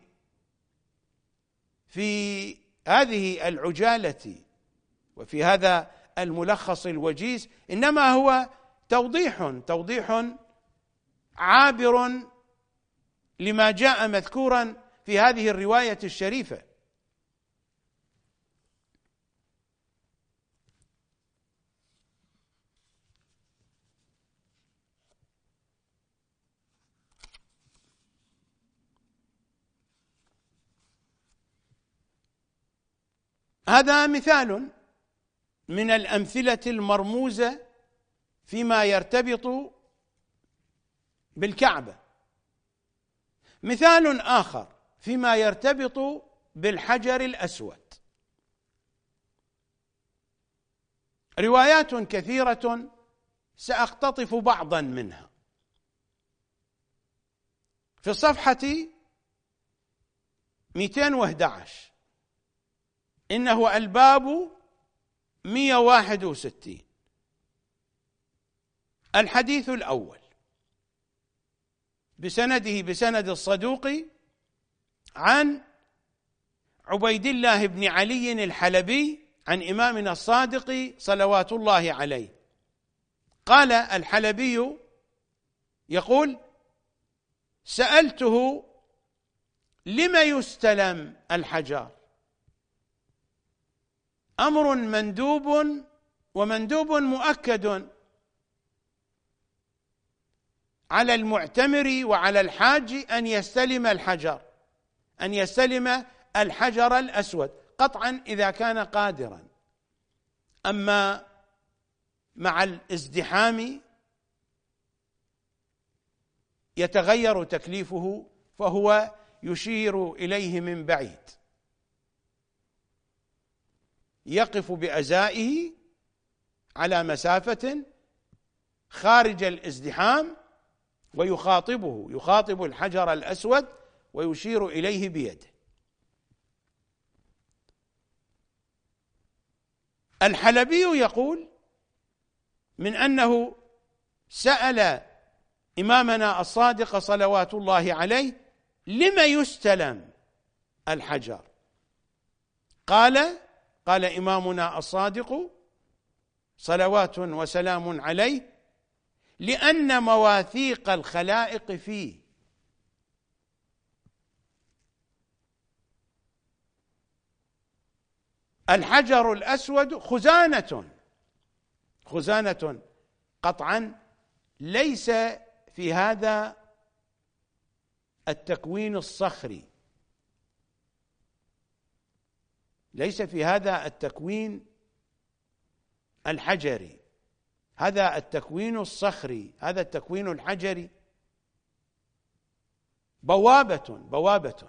Speaker 2: في هذه العجالة وفي هذا الملخص الوجيز، إنما هو توضيح توضيح عابر لما جاء مذكورا في هذه الرواية الشريفة. هذا مثال من الأمثلة المرموزة فيما يرتبط بالكعبة. مثال آخر فيما يرتبط بالحجر الأسود. روايات كثيرة سأقتطف بعضا منها. في الصفحة مئتين وأحد عشر إنه الباب مئة وواحد وستين. الحديث الأول بسنده بسند الصدوق عن عبيد الله بن علي الحلبي عن إمامنا الصادق صلوات الله عليه. قال الحلبي يقول: سألته لم يستلم الحجر؟ أمر مندوب ومندوب مؤكد على المعتمر وعلى الحاج أن يستلم الحجر أن يستلم الحجر الأسود قطعا إذا كان قادرا. أما مع الازدحام يتغير تكليفه، فهو يشير إليه من بعيد، يقف بأزائه على مسافة خارج الازدحام ويخاطبه يخاطب الحجر الأسود ويشير إليه بيده. الحلبي يقول من أنه سأل إمامنا الصادق صلوات الله عليه: لم يستلم الحجر؟ قال قال إمامنا الصادق: صلوات وسلام عليه، لأن مواثيق الخلائق فيه. الحجر الأسود خزانة خزانة قطعا ليس في هذا التكوين الصخري، ليس في هذا التكوين الحجري، هذا التكوين الصخري، هذا التكوين الحجري بوابة بوابة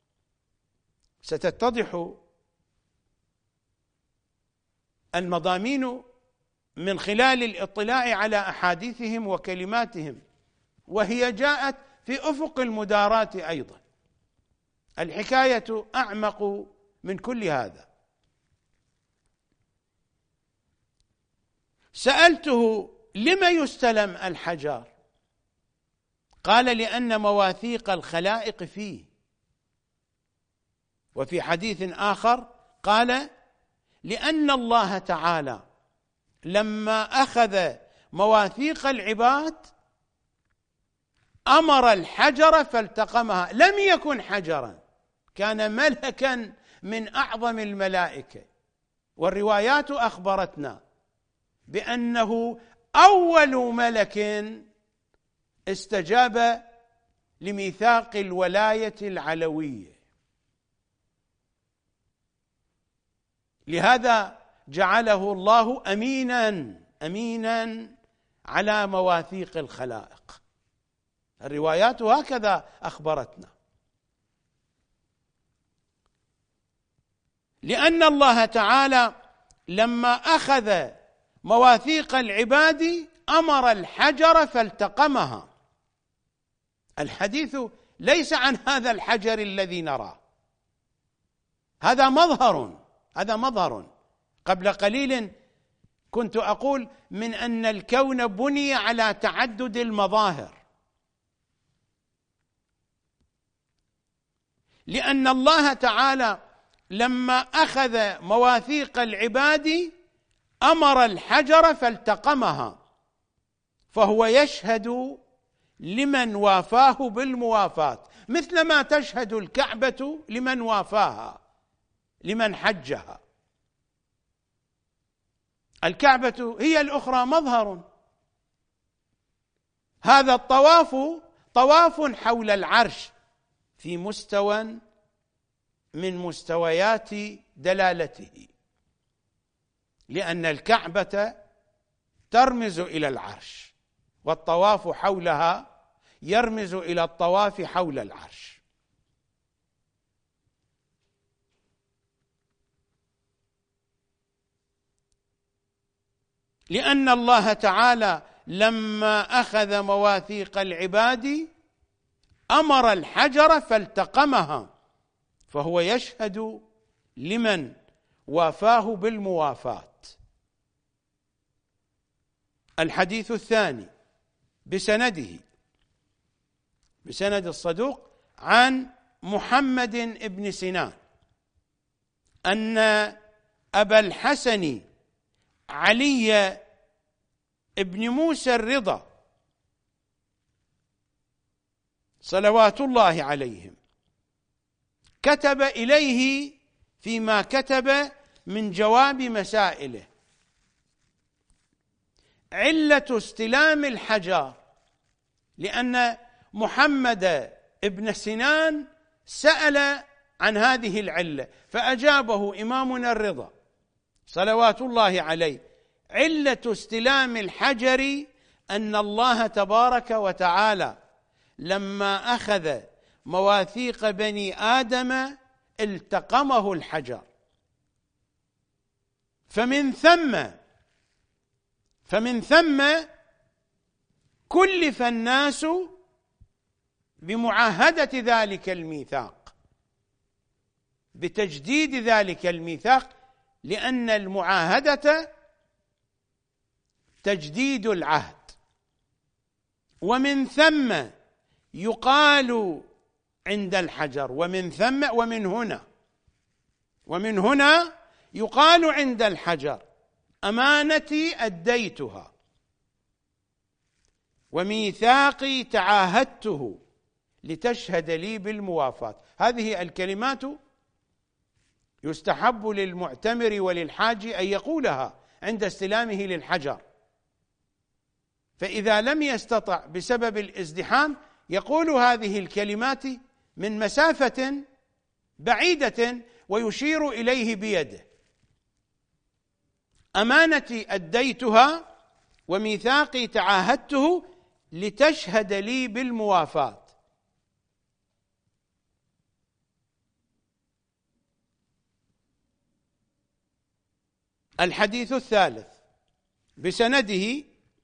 Speaker 2: ستتضح المضامين من خلال الاطلاع على أحاديثهم وكلماتهم، وهي جاءت في أفق المداراة أيضا. الحكاية أعمق من كل هذا. سألته: لم يستلم الحجر؟ قال: لأن مواثيق الخلائق فيه. وفي حديث آخر قال: لأن الله تعالى لما أخذ مواثيق العباد أمر الحجر فالتقمها. لم يكن حجرا، كان ملكا من أعظم الملائكة. والروايات أخبرتنا بأنه أول ملك استجاب لميثاق الولاية العلوية. لهذا جعله الله أمينا أمينا على مواثيق الخلائق. الروايات هكذا أخبرتنا. لأن الله تعالى لما أخذ مواثيق العباد أمر الحجر فالتقمها. الحديث ليس عن هذا الحجر الذي نراه، هذا مظهر هذا مظهر. قبل قليل كنت أقول من أن الكون بني على تعدد المظاهر، لأن الله تعالى لما أخذ مواثيق العباد أمر الحجر فالتقمها، فهو يشهد لمن وافاه بالموافاة، مثل ما تشهد الكعبة لمن وافاها، لمن حجها. الكعبة هي الأخرى مظهر. هذا الطواف طواف حول العرش في مستوى من مستويات دلالته، لأن الكعبة ترمز إلى العرش، والطواف حولها يرمز إلى الطواف حول العرش. لأن الله تعالى لما أخذ مواثيق العباد أمر الحجر فالتقمها، فهو يشهد لمن وافاه بالموافاة. الحديث الثاني بسنده بسند الصدوق عن محمد بن سنان أن أبا الحسن علي بن موسى الرضا صلوات الله عليهم كتب إليه فيما كتب من جواب مسائله: علة استلام الحجر، لأن محمد بن سنان سأل عن هذه العلة فأجابه إمامنا الرضا صلوات الله عليه: علة استلام الحجر أن الله تبارك وتعالى لما أخذ مواثيق بني آدم التقمه الحجر، فمن ثم فمن ثم كلف الناس بمعاهدة ذلك الميثاق، بتجديد ذلك الميثاق، لأن المعاهدة تجديد العهد. ومن ثم يقال عند الحجر، ومن ثم ومن هنا ومن هنا يقال عند الحجر أمانتي أديتها وميثاقي تعاهدته لتشهد لي بالموافاة. هذه الكلمات يستحب للمعتمر وللحاج أن يقولها عند استلامه للحجر، فإذا لم يستطع بسبب الازدحام يقول هذه الكلمات من مسافة بعيدة ويشير إليه بيده: أمانتي أديتها وميثاقي تعاهدته لتشهد لي بالموافاة. الحديث الثالث بسنده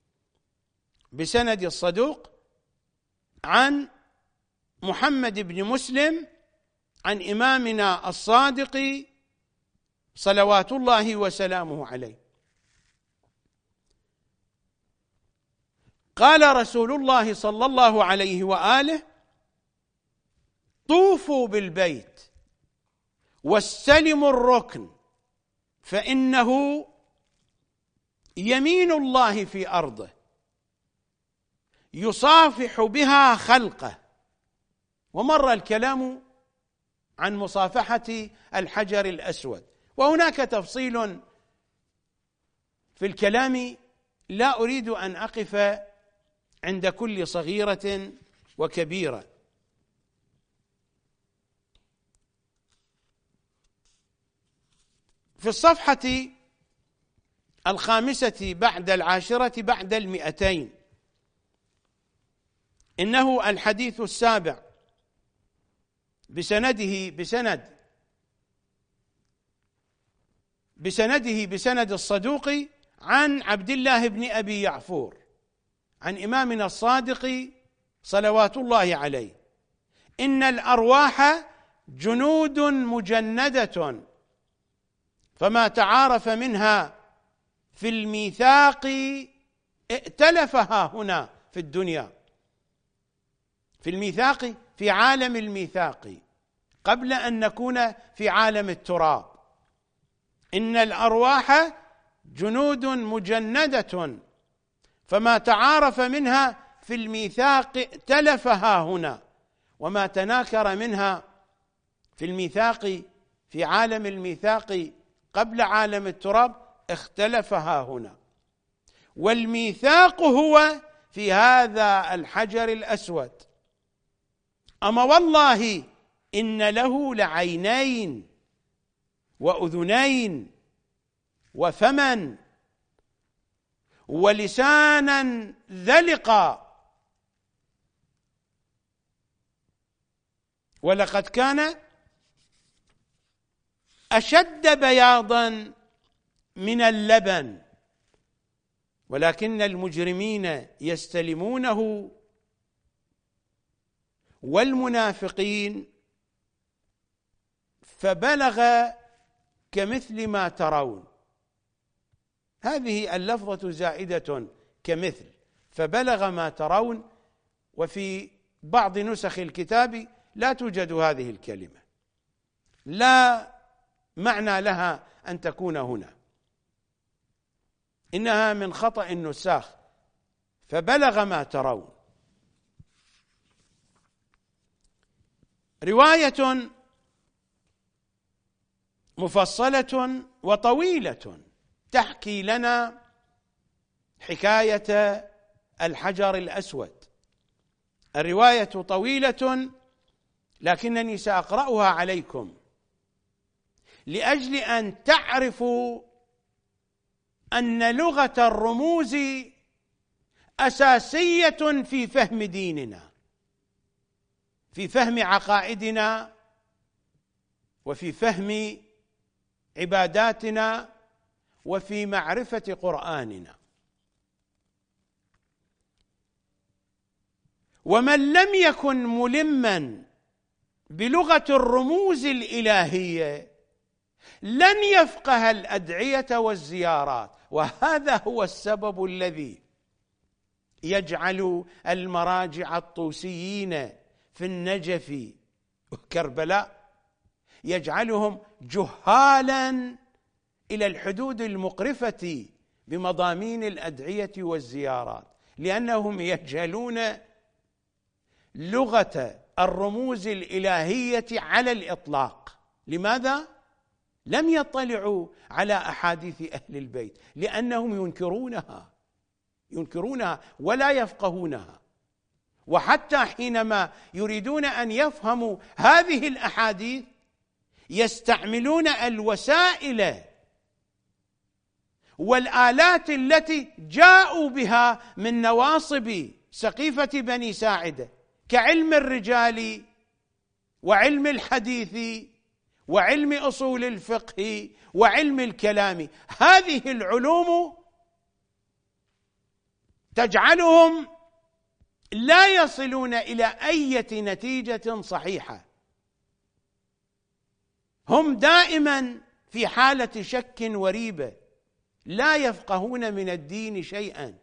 Speaker 2: بسند الصدوق عن محمد بن مسلم عن إمامنا الصادق صلوات الله وسلامه عليه قال رسول الله صلى الله عليه وآله: طوفوا بالبيت واستلموا الركن فإنه يمين الله في أرضه يصافح بها خلقه. ومر الكلام عن مصافحة الحجر الأسود، وهناك تفصيل في الكلام لا أريد أن أقف عند كل صغيرة وكبيرة. في الصفحة الخامسة بعد العاشرة بعد المئتين إنه الحديث السابع بسنده بسند بسنده بسند الصدوق عن عبد الله بن أبي يعفور عن إمامنا الصادق صلوات الله عليه: إن الأرواح جنود مجندة فما تعارف منها في الميثاق ائتلفها هنا في الدنيا، في الميثاق في عالم الميثاق قبل أن نكون في عالم التراب. إن الأرواح جنود مجندة فما تعارف منها في الميثاق ائتلفها هنا، وما تناكر منها في الميثاق في عالم الميثاق قبل عالم التراب اختلفها هنا. والميثاق هو في هذا الحجر الأسود. أما والله إن له لعينين وأذنين وفما ولسانا ذلقا، ولقد كان أشد بياضا من اللبن، ولكن المجرمين يستلمونه والمنافقين فبلغ كمثل ما ترون. هذه اللفظة زائدة كمثل، فبلغ ما ترون، وفي بعض نسخ الكتاب لا توجد هذه الكلمة، لا معنى لها أن تكون هنا، إنها من خطأ النساخ. فبلغ ما ترون. رواية مفصلة وطويلة تحكي لنا حكاية الحجر الأسود. الرواية طويلة لكنني سأقرأها عليكم لأجل أن تعرفوا أن لغة الرموز أساسية في فهم ديننا، في فهم عقائدنا، وفي فهم عباداتنا، وفي معرفة قرآننا. ومن لم يكن ملما بلغة الرموز الإلهية لن يفقه الأدعية والزيارات، وهذا هو السبب الذي يجعل المراجع الطوسيين في النجف وكربلاء يجعلهم جهالا إلى الحدود المقرفة بمضامين الأدعية والزيارات، لأنهم يجهلون لغة الرموز الإلهية على الإطلاق. لماذا؟ لم يطلعوا على أحاديث أهل البيت، لأنهم ينكرونها ينكرونها ولا يفقهونها. وحتى حينما يريدون أن يفهموا هذه الأحاديث يستعملون الوسائل والآلات التي جاءوا بها من نواصب سقيفة بني ساعدة، كعلم الرجال وعلم الحديث وعلم أصول الفقه وعلم الكلام. هذه العلوم تجعلهم لا يصلون إلى أي نتيجة صحيحة، هم دائما في حالة شك وريبة، لا يفقهون من الدين شيئا.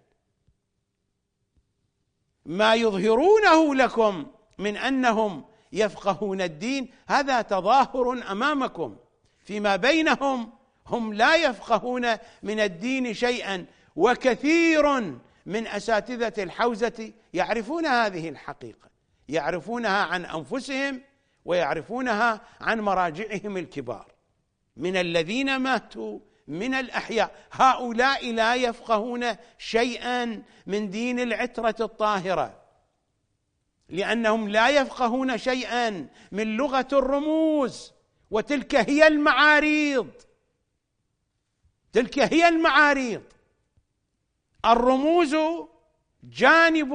Speaker 2: ما يظهرونه لكم من أنهم يفقهون الدين هذا تظاهر أمامكم، فيما بينهم هم لا يفقهون من الدين شيئا. وكثير من أساتذة الحوزة يعرفون هذه الحقيقة، يعرفونها عن أنفسهم ويعرفونها عن مراجعهم الكبار من الذين ماتوا من الأحياء. هؤلاء لا يفقهون شيئا من دين العترة الطاهرة، لأنهم لا يفقهون شيئا من لغة الرموز، وتلك هي المعاريض تلك هي المعاريض الرموز جانب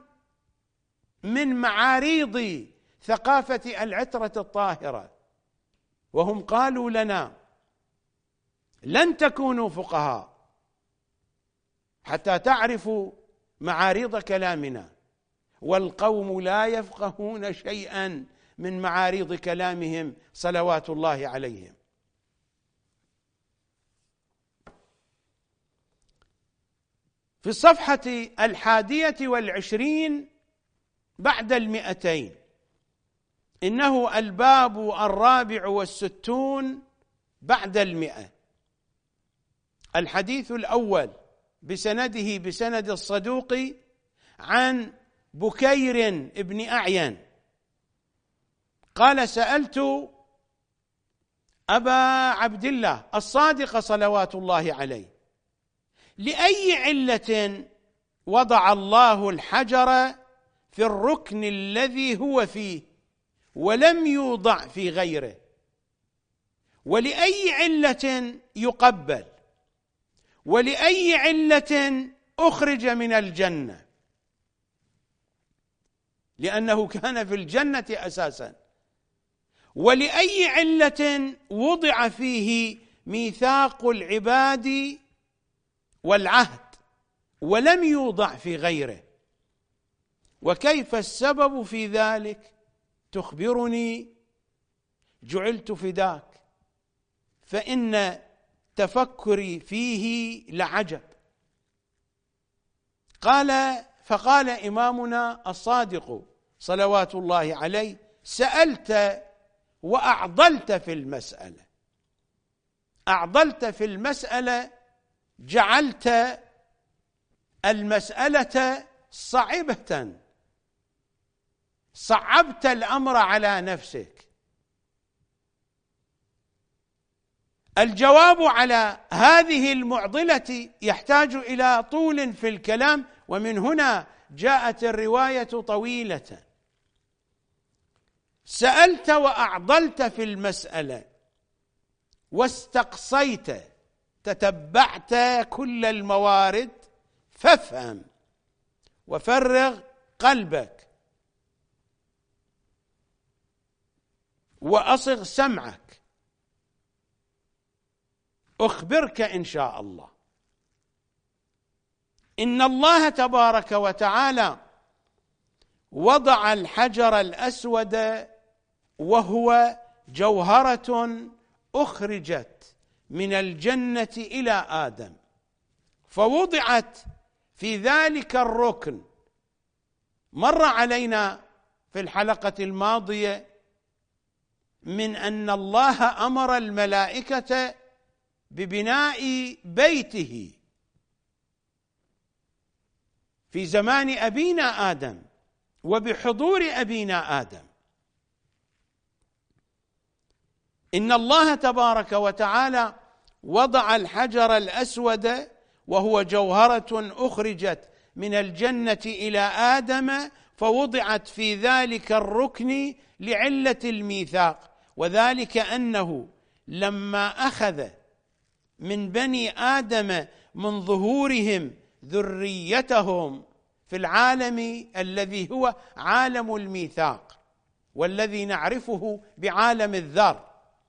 Speaker 2: من معاريض ثقافة العترة الطاهرة. وهم قالوا لنا لن تكونوا فقهاء حتى تعرفوا معاريض كلامنا، والقوم لا يفقهون شيئا من معاريض كلامهم صلوات الله عليهم. في الصفحة الحادية والعشرين بعد المئتين، إنه الباب الرابع والستون بعد المئة، الحديث الأول بسنده بسند الصدوق عن بكير ابن أعين قال: سألت أبا عبد الله الصادق صلوات الله عليه: لأي علة وضع الله الحجر في الركن الذي هو فيه ولم يوضع في غيره؟ ولأي علة يقبل؟ ولأي علة أخرج من الجنة؟ لأنه كان في الجنة أساسا. ولأي علة وضع فيه ميثاق العباد والعهد ولم يوضع في غيره؟ وكيف السبب في ذلك؟ تخبرني. جعلت فداك، فإن تفكري فيه لعجب. قال فقال إمامنا الصادق صلوات الله عليه: سألت وأعضلت في المسألة. أعضلت في المسألة، جعلت المسألة صعبة، صعبت الأمر على نفسك. الجواب على هذه المعضلة يحتاج إلى طول في الكلام، ومن هنا جاءت الرواية طويلة. سألت وأعضلت في المسألة واستقصيت، تتبعت كل الموارد، فافهم وفرغ قلبك وأصغ سمعك. أخبرك إن شاء الله إن الله تبارك وتعالى وضع الحجر الأسود وهو جوهرة أخرجت من الجنة إلى آدم، فوضعت في ذلك الركن. مر علينا في الحلقة الماضية من أن الله أمر الملائكة ببناء بيته في زمان أبينا آدم وبحضور أبينا آدم. إن الله تبارك وتعالى وضع الحجر الأسود وهو جوهرة أخرجت من الجنة إلى آدم، فوضعت في ذلك الركن لعلة الميثاق، وذلك أنه لما أخذ من بني آدم من ظهورهم ذريتهم في العالم الذي هو عالم الميثاق والذي نعرفه بعالم الذر،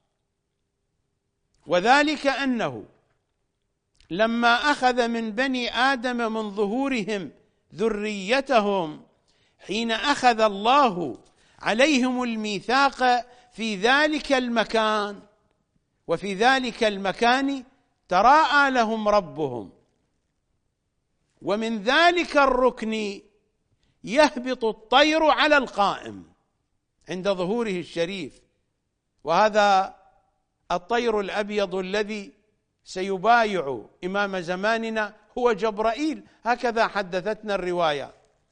Speaker 2: وذلك أنه لما أخذ من بني آدم من ظهورهم ذريتهم حين أخذ الله عليهم الميثاق في ذلك المكان، وفي ذلك المكان تراءى لهم ربهم، ومن ذلك الركن يهبط الطير على القائم عند ظهوره الشريف، وهذا الطير الأبيض الذي سيبايع إمام زماننا هو جبرائيل، هكذا حدثتنا الرواية.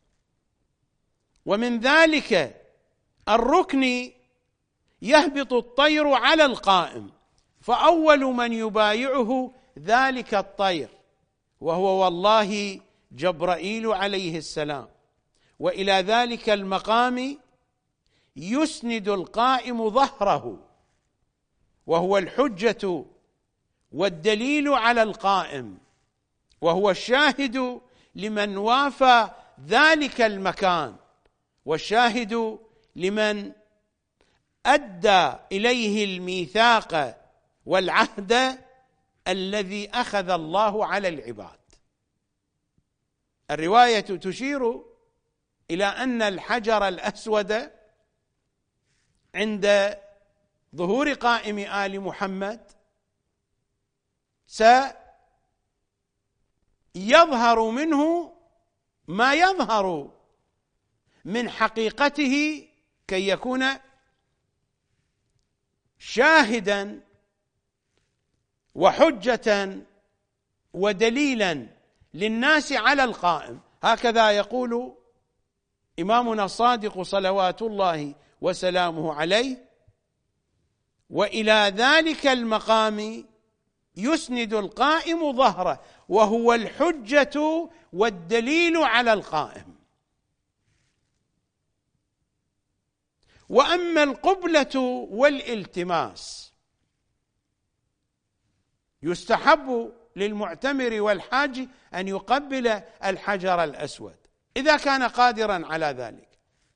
Speaker 2: ومن ذلك الركن يهبط الطير على القائم، فأول من يبايعه ذلك الطير وهو والله جبرائيل عليه السلام. وإلى ذلك المقام يسند القائم ظهره، وهو الحجة والدليل على القائم، وهو الشاهد لمن وافى ذلك المكان، والشاهد لمن أدى إليه الميثاق والعهد الذي أخذ الله على العباد. الرواية تشير إلى أن الحجر الأسود عند ظهور قائم آل محمد سيظهر منه ما يظهر من حقيقته كي يكون شاهدا وحجة ودليلا للناس على القائم. هكذا يقول إمامنا الصادق صلوات الله وسلامه عليه: وإلى ذلك المقام يسند القائم ظهره، وهو الحجة والدليل على القائم. وأما القبلة والالتماس يستحب للمعتمر والحاج أن يقبل الحجر الأسود إذا كان قادرا على ذلك.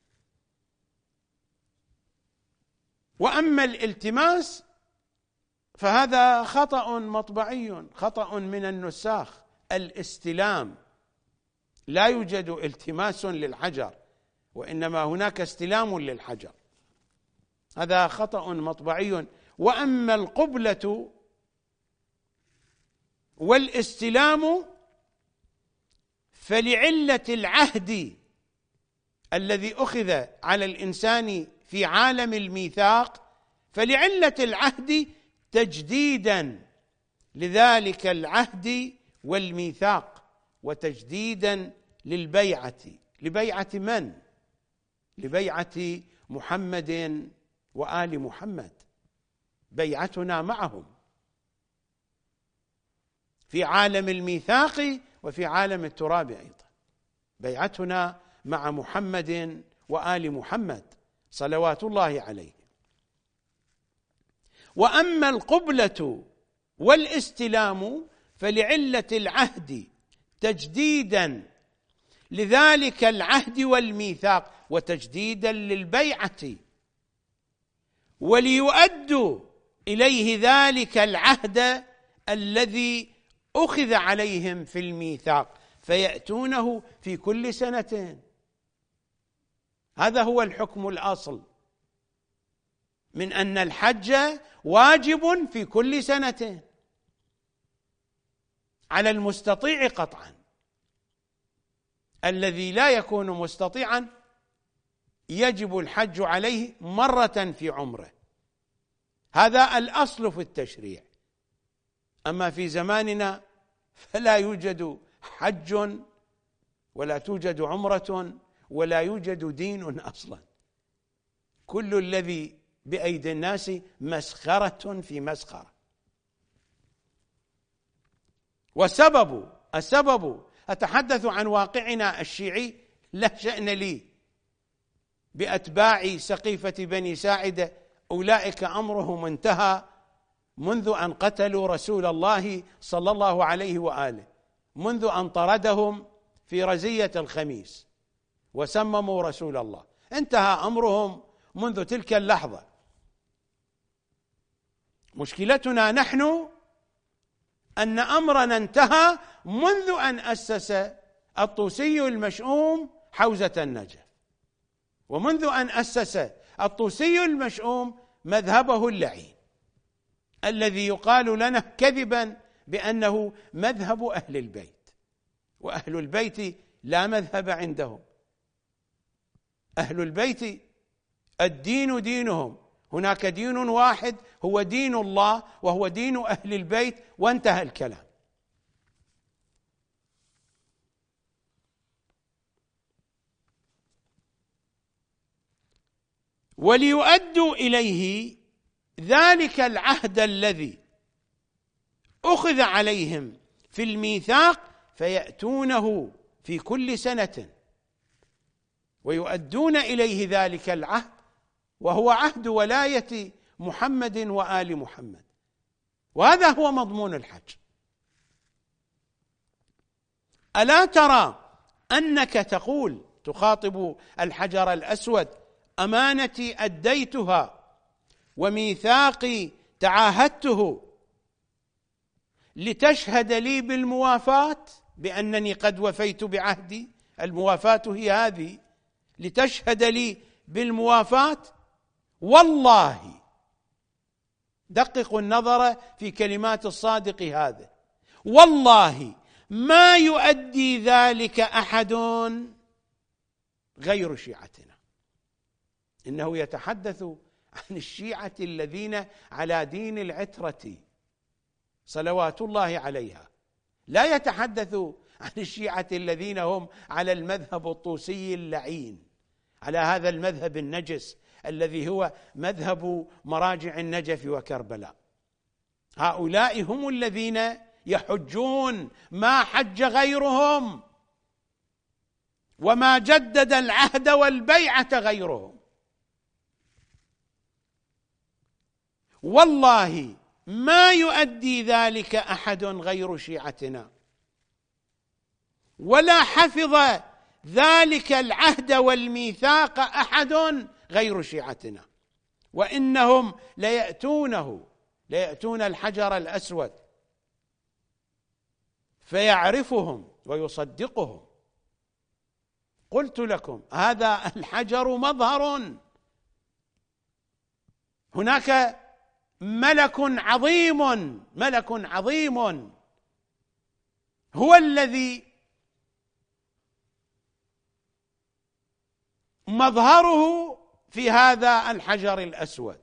Speaker 2: وأما الالتماس فهذا خطأ مطبعي، خطأ من النساخ. الاستلام، لا يوجد التماس للحجر، وإنما هناك استلام للحجر، هذا خطأ مطبعي. وأما القبلة والاستلام فلعلة العهد الذي أخذ على الإنسان في عالم الميثاق، فلعلة العهد تجديدا لذلك العهد والميثاق، وتجديدا للبيعة. لبيعة من؟ لبيعة محمد وآل محمد، بيعتنا معهم في عالم الميثاق وفي عالم التراب أيضا، بيعتنا مع محمد وآل محمد صلوات الله عليه. وأما القبلة والاستلام فلعلة العهد تجديدا لذلك العهد والميثاق، وتجديدا للبيعة، وليؤدوا إليه ذلك العهد الذي أخذ عليهم في الميثاق، فيأتونه في كل سنة. هذا هو الحكم الأصل من أن الحج واجب في كل سنة على المستطيع قطعا. الذي لا يكون مستطيعا يجب الحج عليه مرة في عمره، هذا الأصل في التشريع. أما في زماننا فلا يوجد حج ولا توجد عمرة ولا يوجد دين أصلا. كل الذي بأيدي الناس مسخرة في مسخرة. والسبب السبب أتحدث عن واقعنا الشيعي، لا شأن لي بأتباع سقيفة بني ساعدة، أولئك أمرهم انتهى منذ أن قتلوا رسول الله صلى الله عليه وآله، منذ أن طردهم في رزية الخميس وسمموا رسول الله، انتهى أمرهم منذ تلك اللحظة. مشكلتنا نحن أن أمرنا انتهى منذ أن أسس الطوسي المشؤوم حوزة النجف، ومنذ أن أسس الطوسي المشؤوم مذهبه اللعين الذي يقال لنا كذبا بأنه مذهب أهل البيت، وأهل البيت لا مذهب عندهم. أهل البيت الدين دينهم، هناك دين واحد هو دين الله وهو دين أهل البيت، وانتهى الكلام. وليؤدوا إليه ذلك العهد الذي أخذ عليهم في الميثاق، فيأتونه في كل سنة ويؤدون إليه ذلك العهد، وهو عهد ولاية محمد وآل محمد. وهذا هو مضمون الحج. ألا ترى أنك تقول تخاطب الحجر الأسود: أمانتي أديتها وميثاقي تعاهدته لتشهد لي بالموافاة بأنني قد وفيت بعهدي. الموافاة هي هذه، لتشهد لي بالموافاة. والله، دققوا النظر في كلمات الصادق هذا: والله ما يؤدي ذلك أحد غير شيعتنا. إنه يتحدث عن الشيعة الذين على دين العترة صلوات الله عليها، لا يتحدث عن الشيعة الذين هم على المذهب الطوسي اللعين، على هذا المذهب النجس الذي هو مذهب مراجع النجف وكربلاء. هؤلاء هم الذين يحجون ما حج غيرهم، وما جدد العهد والبيعة غيرهم. والله ما يؤدي ذلك أحد غير شيعتنا، ولا حفظ ذلك العهد والميثاق أحد غير شيعتنا. وإنهم ليأتونه ليأتون الحجر الأسود فيعرفهم ويصدقهم. قلت لكم هذا الحجر مظهر، هناك ملك عظيم ملك عظيم هو الذي مظهره في هذا الحجر الأسود.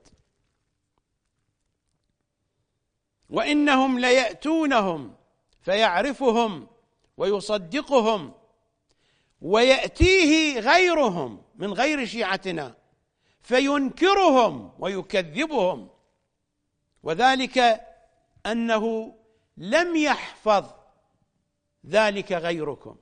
Speaker 2: وإنهم ليأتونهم فيعرفهم ويصدقهم، ويأتيه غيرهم من غير شيعتنا فينكرهم ويكذبهم، وذلك أنه لم يحفظ ذلك غيركم،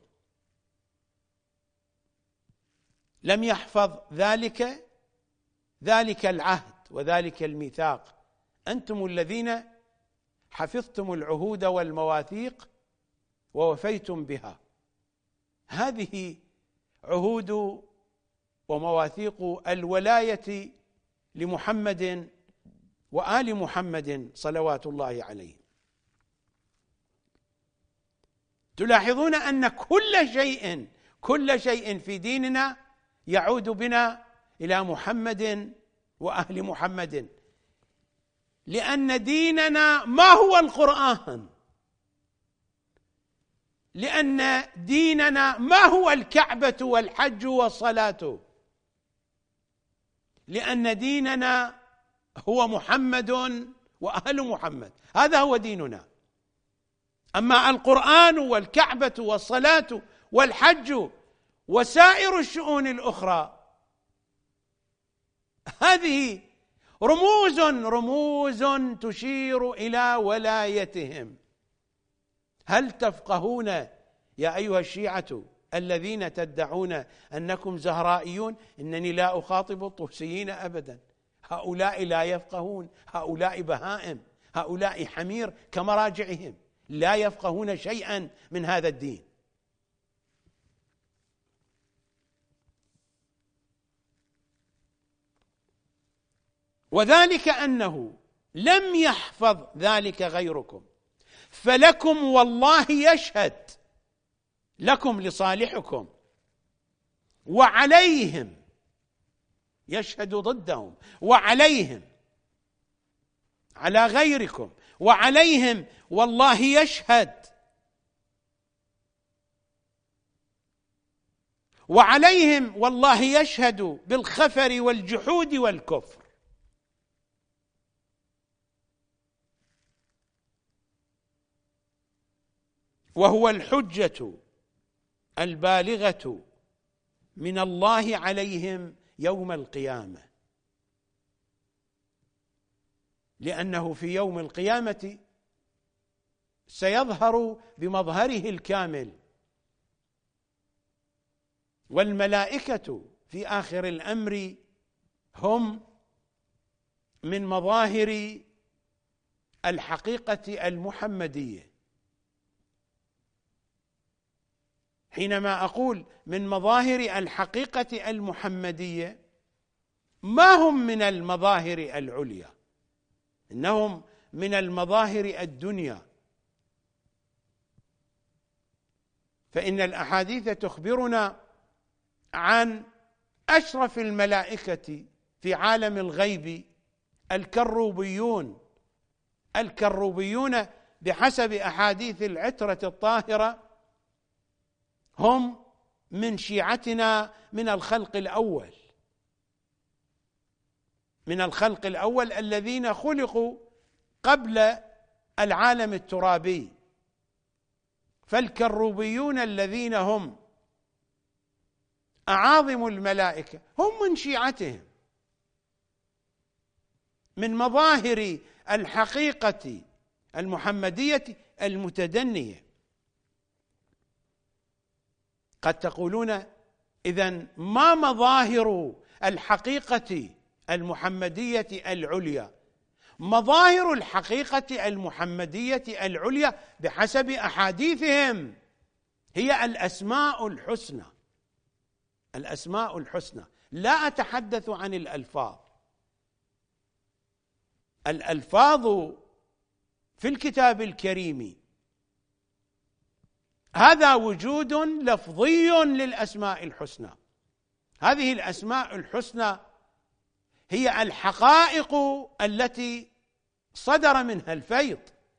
Speaker 2: لم يحفظ ذلك ذلك العهد وذلك الميثاق. أنتم الذين حفظتم العهود والمواثيق ووفيتم بها. هذه عهود ومواثيق الولاية لمحمد وآل محمد صلوات الله عليه. تلاحظون أن كل شيء كل شيء في ديننا يعود بنا إلى محمد وأهل محمد، لأن ديننا ما هو القرآن، لأن ديننا ما هو الكعبة والحج والصلاة، لأن ديننا هو محمد وأهل محمد. هذا هو ديننا. أما القرآن والكعبة والصلاة والحج وسائر الشؤون الأخرى هذه رموز رموز تشير إلى ولايتهم. هل تفقهون يا أيها الشيعة الذين تدعون أنكم زهرائيون؟ إنني لا أخاطب الطوسيين أبدا، هؤلاء لا يفقهون، هؤلاء بهائم، هؤلاء حمير كمراجعهم، لا يفقهون شيئا من هذا الدين. وذلك أنه لم يحفظ ذلك غيركم، فلكم والله يشهد لكم لصالحكم، وعليهم يشهد ضدهم، وعليهم على غيركم، وعليهم والله يشهد، وعليهم والله يشهد بالخفر والجحود والكفر. وهو الحجة البالغة من الله عليهم يوم القيامة، لأنه في يوم القيامة سيظهر بمظهره الكامل، والملائكة في آخر الأمر هم من مظاهر الحقيقة المحمدية. حينما أقول من مظاهر الحقيقة المحمدية، ما هم من المظاهر العليا، إنهم من المظاهر الدنيا. فإن الأحاديث تخبرنا عن أشرف الملائكة في عالم الغيب الكروبيون. الكروبيون بحسب أحاديث العترة الطاهرة هم من شيعتنا من الخلق الأول، من الخلق الأول الذين خلقوا قبل العالم الترابي. فالكروبيون الذين هم أعاظم الملائكة هم من شيعتهم، من مظاهر الحقيقة المحمدية المتدنية. قد تقولون إذن ما مظاهر الحقيقة المحمدية العليا؟ مظاهر الحقيقة المحمدية العليا بحسب أحاديثهم هي الأسماء الحسنى. الأسماء الحسنى، لا أتحدث عن الألفاظ. الألفاظ في الكتاب الكريم هذا وجود لفظي للأسماء الحسنى. هذه الأسماء الحسنى هي الحقائق التي صدر منها الفيض،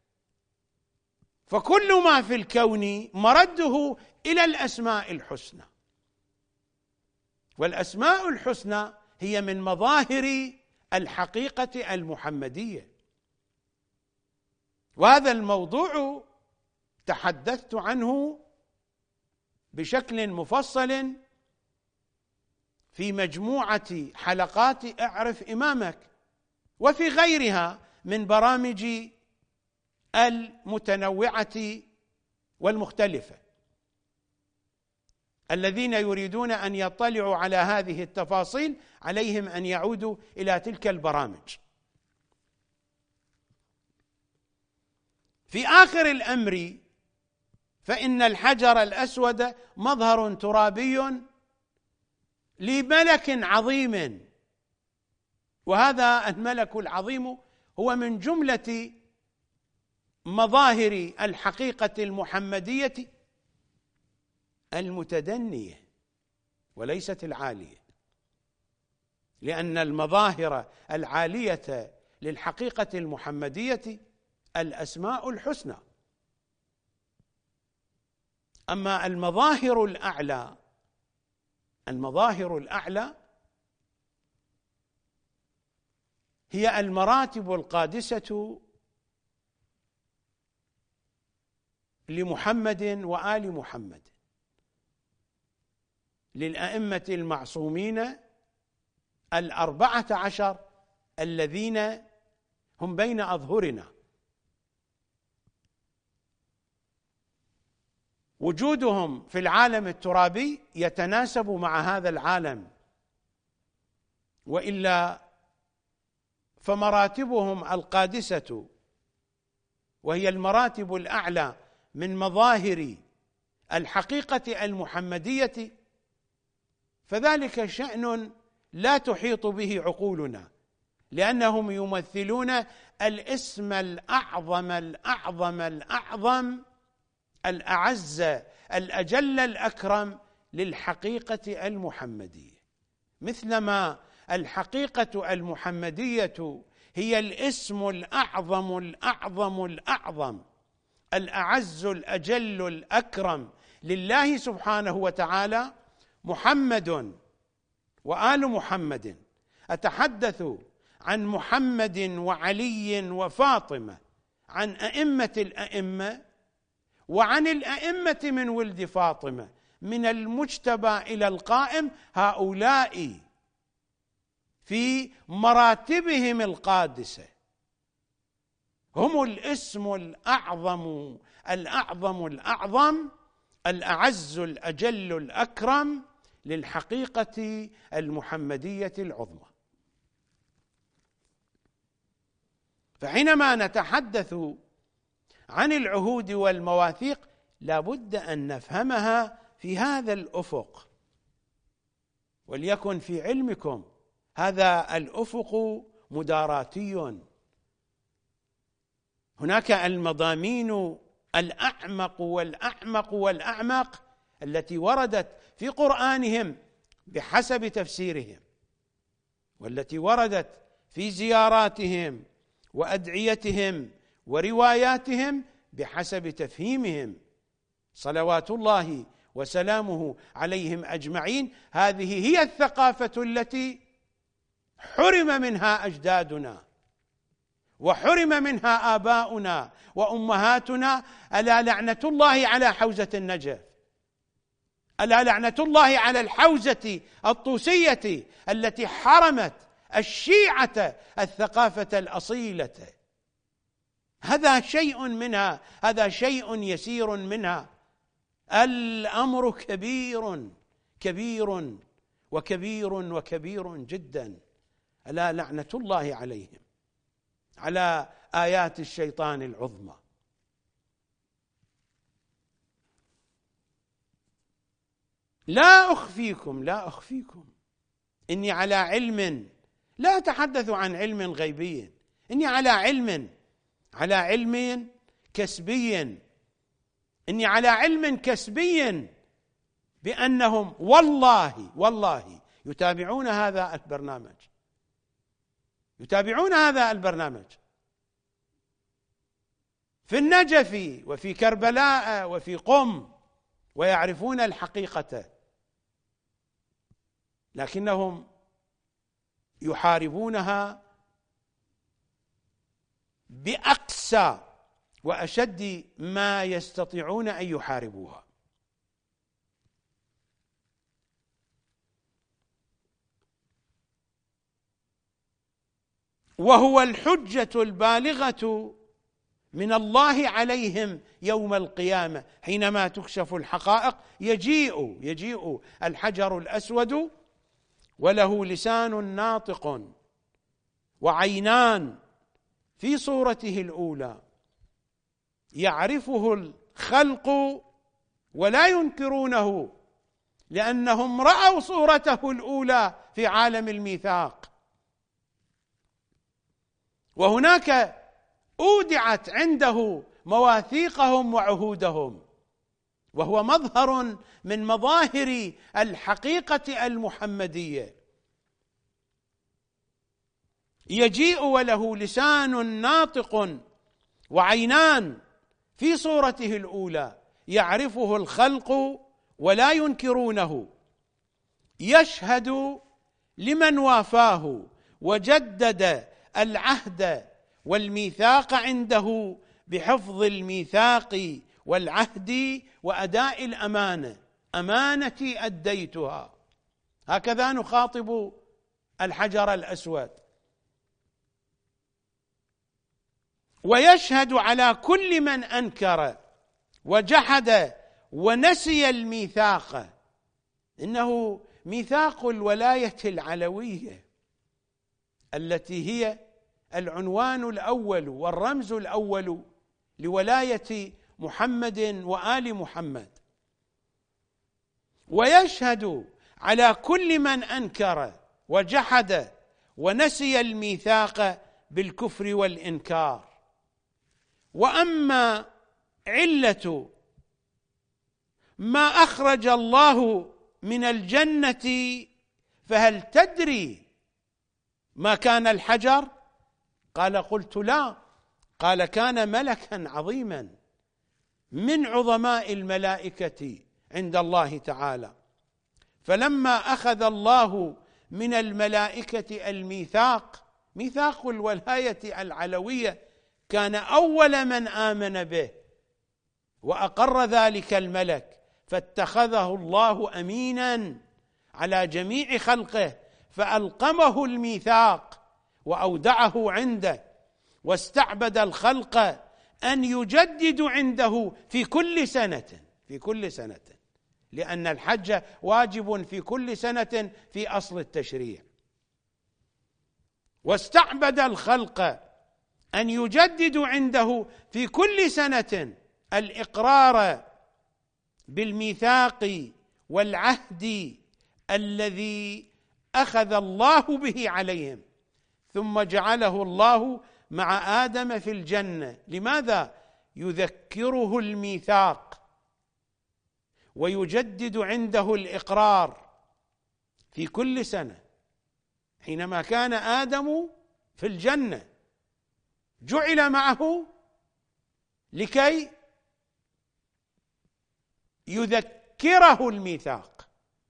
Speaker 2: فكل ما في الكون مرده إلى الأسماء الحسنى، والأسماء الحسنى هي من مظاهر الحقيقة المحمدية. وهذا الموضوع تحدثت عنه بشكل مفصل في مجموعة حلقات اعرف إمامك، وفي غيرها من برامج المتنوعة والمختلفة. الذين يريدون أن يطلعوا على هذه التفاصيل عليهم أن يعودوا إلى تلك البرامج. في آخر الأمر فإن الحجر الأسود مظهر ترابي لملك عظيم، وهذا الملك العظيم هو من جملة مظاهر الحقيقة المحمدية المتدنية وليست العالية، لأن المظاهر العالية للحقيقة المحمدية الأسماء الحسنى. أما المظاهر الأعلى، المظاهر الأعلى هي المراتب القادسة لمحمد وآل محمد، للأئمة المعصومين الأربعة عشر الذين هم بين أظهرنا. وجودهم في العالم الترابي يتناسب مع هذا العالم، وإلا فمراتبهم القادسة، وهي المراتب الأعلى من مظاهر الحقيقة المحمدية، فذلك شأن لا تحيط به عقولنا، لأنهم يمثلون الاسم الأعظم الأعظم الأعظم الأعز الأجل الأكرم للحقيقة المحمدية، مثلما الحقيقة المحمدية هي الاسم الأعظم الأعظم الأعظم الأعز الأجل الأكرم لله سبحانه وتعالى. محمد وآل محمد، أتحدث عن محمد وعلي وفاطمة، عن أئمة الأئمة، وعن الأئمة من ولد فاطمة، من المجتبى إلى القائم، هؤلاء في مراتبهم القادسة هم الاسم الأعظم الأعظم الأعظم الأعز الأجل الأكرم للحقيقة المحمدية العظمى. فحينما نتحدث عن العهود والمواثيق لا بد أن نفهمها في هذا الأفق، وليكن في علمكم هذا الأفق مداراتي. هناك المضامين الأعمق والأعمق والأعمق التي وردت في قرآنهم بحسب تفسيرهم، والتي وردت في زياراتهم وأدعيتهم ورواياتهم بحسب تفهيمهم صلوات الله وسلامه عليهم أجمعين. هذه هي الثقافة التي حرم منها أجدادنا، وحرم منها آباؤنا وأمهاتنا. ألا لعنة الله على حوزة النجف، ألا لعنة الله على الحوزة الطوسية التي حرمت الشيعة الثقافة الأصيلة. هذا شيء منها، هذا شيء يسير منها. الأمر كبير كبير وكبير وكبير جدا. ألا لعنة الله عليهم، على آيات الشيطان العظمى. لا أخفيكم لا أخفيكم إني على علم، لا أتحدث عن علم غيبي، إني على علم على علم كسبي، إني على علم كسبي بأنهم والله والله يتابعون هذا البرنامج، يتابعون هذا البرنامج في النجف وفي كربلاء وفي قم، ويعرفون الحقيقة، لكنهم يحاربونها بأقسى وأشد ما يستطيعون أن يحاربوها. وهو الحجة البالغة من الله عليهم يوم القيامة، حينما تكشف الحقائق يجيء يجيء الحجر الأسود وله لسان ناطق وعينان في صورته الأولى، يعرفه الخلق ولا ينكرونه، لأنهم رأوا صورته الأولى في عالم الميثاق. وهناك أودعت عنده مواثيقهم وعهودهم، وهو مظهر من مظاهر الحقيقة المحمدية. يجيء وله لسان ناطق وعينان في صورته الأولى، يعرفه الخلق ولا ينكرونه، يشهد لمن وافاه وجدد العهد والميثاق عنده بحفظ الميثاق والعهد وأداء الأمانة، أمانتي أديتها. هكذا نخاطب الحجر الأسود. ويشهد على كل من أنكر وجحد ونسي الميثاق، إنه ميثاق الولاية العلوية التي هي العنوان الأول والرمز الأول لولاية محمد وآل محمد. ويشهد على كل من أنكر وجحد ونسي الميثاق بالكفر والإنكار. وأما علة ما أخرج الله من الجنة فهل تدري ما كان الحجر؟ قال قلت لا. قال كان ملكا عظيما من عظماء الملائكة عند الله تعالى، فلما أخذ الله من الملائكة الميثاق، ميثاق الولاية العلوية، كان أول من آمن به وأقر ذلك الملك، فاتخذه الله أمينا على جميع خلقه، فألقمه الميثاق وأودعه عنده، واستعبد الخلق أن يجددوا عنده في كل سنة في كل سنة لأن الحج واجب في كل سنة في أصل التشريع. واستعبد الخلق أن يجددوا عنده في كل سنة الإقرار بالميثاق والعهد الذي أخذ الله به عليهم، ثم جعله الله مع آدم في الجنة. لماذا؟ يذكره الميثاق ويجدد عنده الإقرار في كل سنة. حينما كان آدم في الجنة جعل معه لكي يذكره الميثاق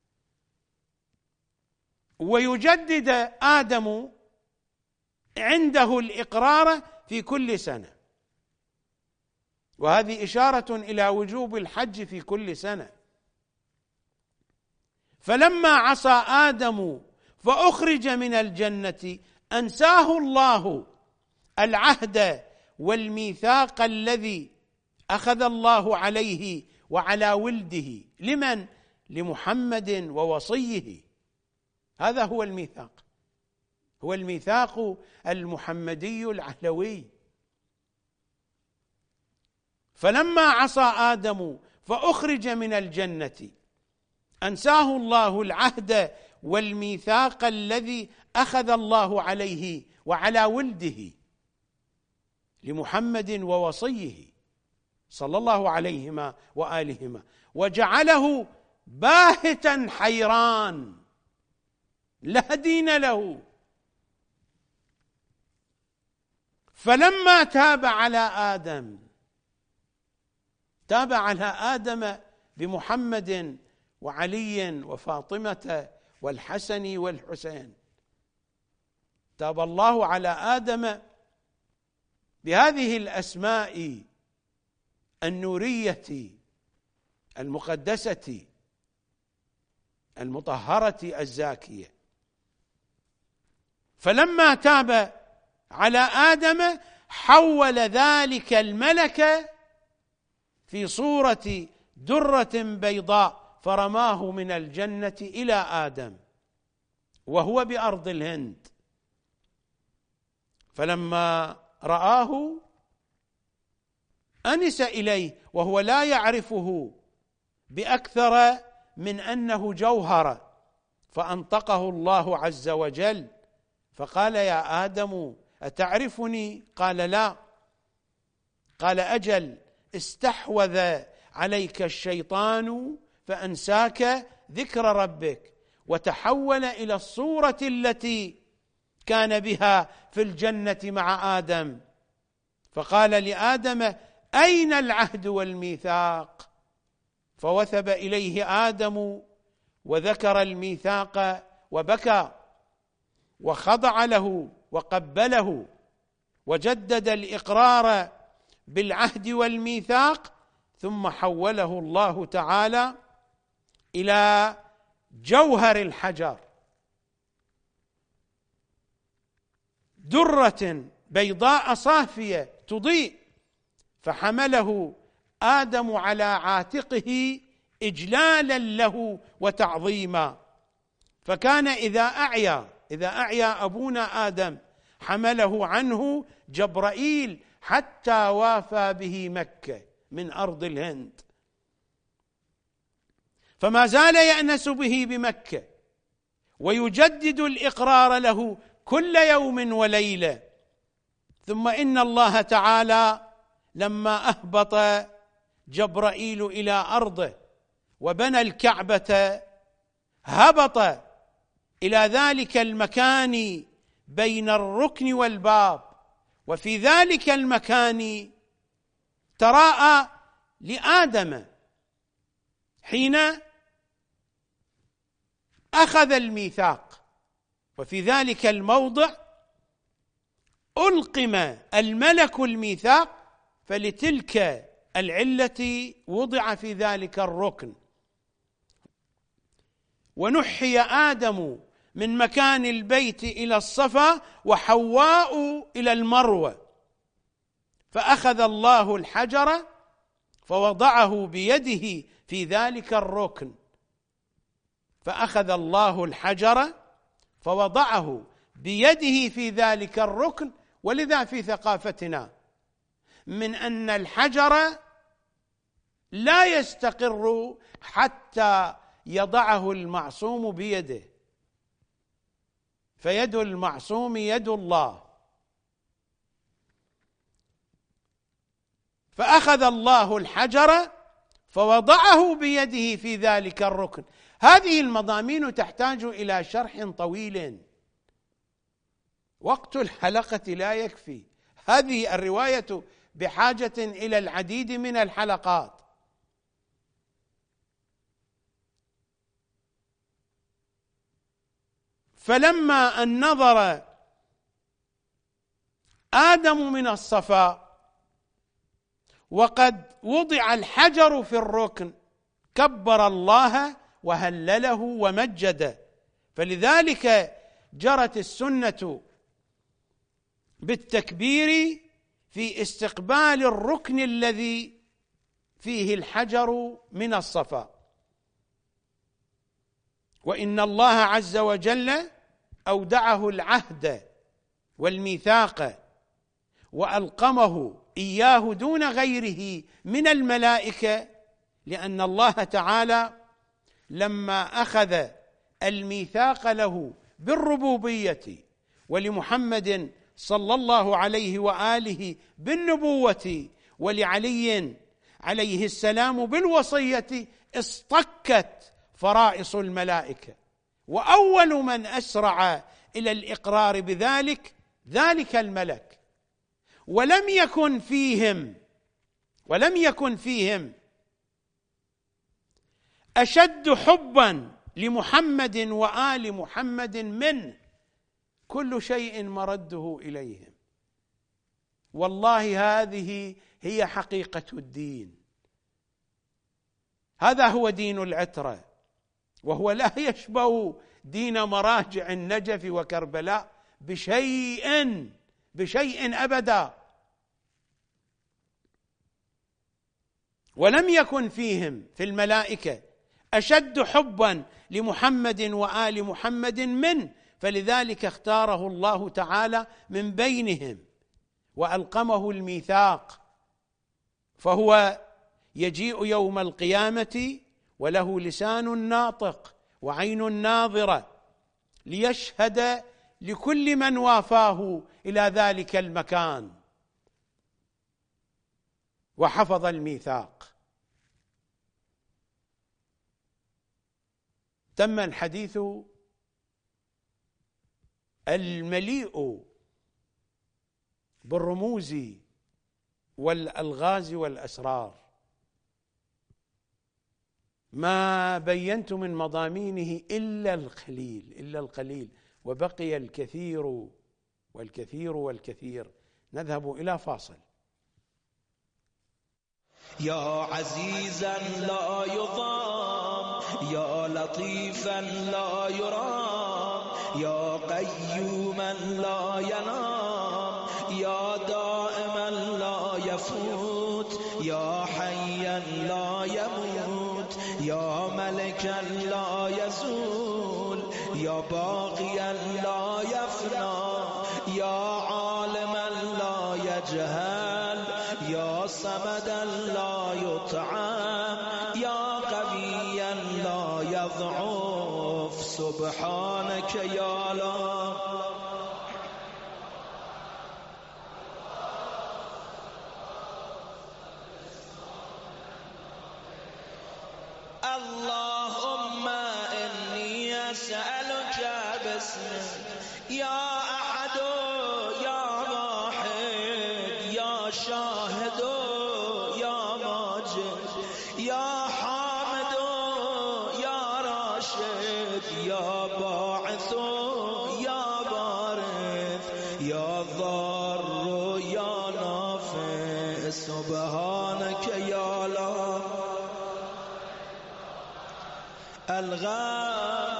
Speaker 2: ويجدد آدم عنده الإقرار في كل سنة. وهذه إشارة إلى وجوب الحج في كل سنة. فلما عصى آدم فأخرج من الجنة أنساه الله العهد والميثاق الذي أخذ الله عليه وعلى ولده. لمن؟ لمحمد ووصيه. هذا هو الميثاق، هو الميثاق المحمدي العلوي. فلما عصى آدم فأخرج من الجنة أنساه الله العهد والميثاق الذي أخذ الله عليه وعلى ولده لمحمد ووصيه صلى الله عليهما وآلهما، وجعله باهتا حيران لا دين له. فلما تاب على آدم، تاب على آدم بمحمد وعلي وفاطمة والحسن والحسين، تاب الله على آدم بهذه الأسماء النورية المقدسة المطهرة الزاكية. فلما تاب على آدم حول ذلك الملك في صورة درة بيضاء فرماه من الجنة إلى آدم وهو بأرض الهند. فلما رآه أنس إليه وهو لا يعرفه بأكثر من أنه جوهر، فأنطقه الله عز وجل فقال: يا آدم أتعرفني؟ قال: لا. قال: أجل، استحوذ عليك الشيطان فأنساك ذكر ربك، وتحول إلى الصورة التي كان بها في الجنة مع آدم، فقال لآدم: أين العهد والميثاق؟ فوثب إليه آدم وذكر الميثاق وبكى وخضع له وقبله وجدد الإقرار بالعهد والميثاق، ثم حوله الله تعالى إلى جوهر الحجر، درة بيضاء صافية تضيء، فحمله آدم على عاتقه إجلالا له وتعظيما. فكان إذا أعيا إذا أعيا أبونا آدم حمله عنه جبرائيل حتى وافى به مكة من أرض الهند، فما زال يأنس به بمكة ويجدد الإقرار له كل يوم وليلة. ثم إن الله تعالى لما أهبط جبرائيل إلى أرضه وبنى الكعبة هبط إلى ذلك المكان بين الركن والباب، وفي ذلك المكان تراءى لآدم حين أخذ الميثاق، وفي ذلك الموضع ألقم الملك الميثاق، فلتلك العلة وضع في ذلك الركن. ونحي آدم من مكان البيت إلى الصفا وحواء إلى المروة، فأخذ الله الحجر فوضعه بيده في ذلك الركن فأخذ الله الحجر فوضعه بيده في ذلك الركن. ولذا في ثقافتنا من أن الحجر لا يستقر حتى يضعه المعصوم بيده، فيد المعصوم يد الله. فأخذ الله الحجر فوضعه بيده في ذلك الركن. هذه المضامين تحتاج إلى شرح طويل، وقت الحلقة لا يكفي. هذه الرواية بحاجة إلى العديد من الحلقات. فلما أن نظر آدم من الصفا وقد وضع الحجر في الركن كبر الله وهلله ومجد، فلذلك جرت السنة بالتكبير في استقبال الركن الذي فيه الحجر من الصفا. وإن الله عز وجل أودعه العهد والميثاق وألقمه إياه دون غيره من الملائكة، لأن الله تعالى لما أخذ الميثاق له بالربوبية ولمحمد صلى الله عليه وآله بالنبوة ولعلي عليه السلام بالوصية اصطكت فرائص الملائكة، وأول من أسرع إلى الإقرار بذلك ذلك الملك. ولم يكن فيهم ولم يكن فيهم أشد حبا لمحمد وآل محمد من كل شيء مرده إليهم. والله هذه هي حقيقة الدين، هذا هو دين العترة، وهو لا يشبه دين مراجع النجف وكربلاء بشيء بشيء أبدا. ولم يكن فيهم في الملائكة أشد حبا لمحمد وآل محمد من، فلذلك اختاره الله تعالى من بينهم وألقمه الميثاق، فهو يجيء يوم القيامة وله لسان ناطق وعين ناظرة ليشهد لكل من وافاه إلى ذلك المكان وحفظ الميثاق. تم الحديث المليء بالرموز والألغاز والأسرار، ما بينت من مضامينه إلا القليل إلا القليل وبقي الكثير والكثير والكثير. نذهب إلى فاصل.
Speaker 4: يا عزيزا لا يضام، يا لطيفا لا يرام، يا قيوما لا ينام، يا دائما لا يفوت، يا حيا لا يموت، يا ملكا لا يزول، يا باقيا لا يفنى، يا عالما لا يجهل، يا صمدا لا يطعم، يا قويا لا يضعف، سبحانك يا الله. اللهم إني أسألك باسمك يا أحد يا واحد يا شاهد يا ماجد يا حامد يا راشد يا باعث يا بارث يا ضار يا نافع، سبحانك يا الله. الغاز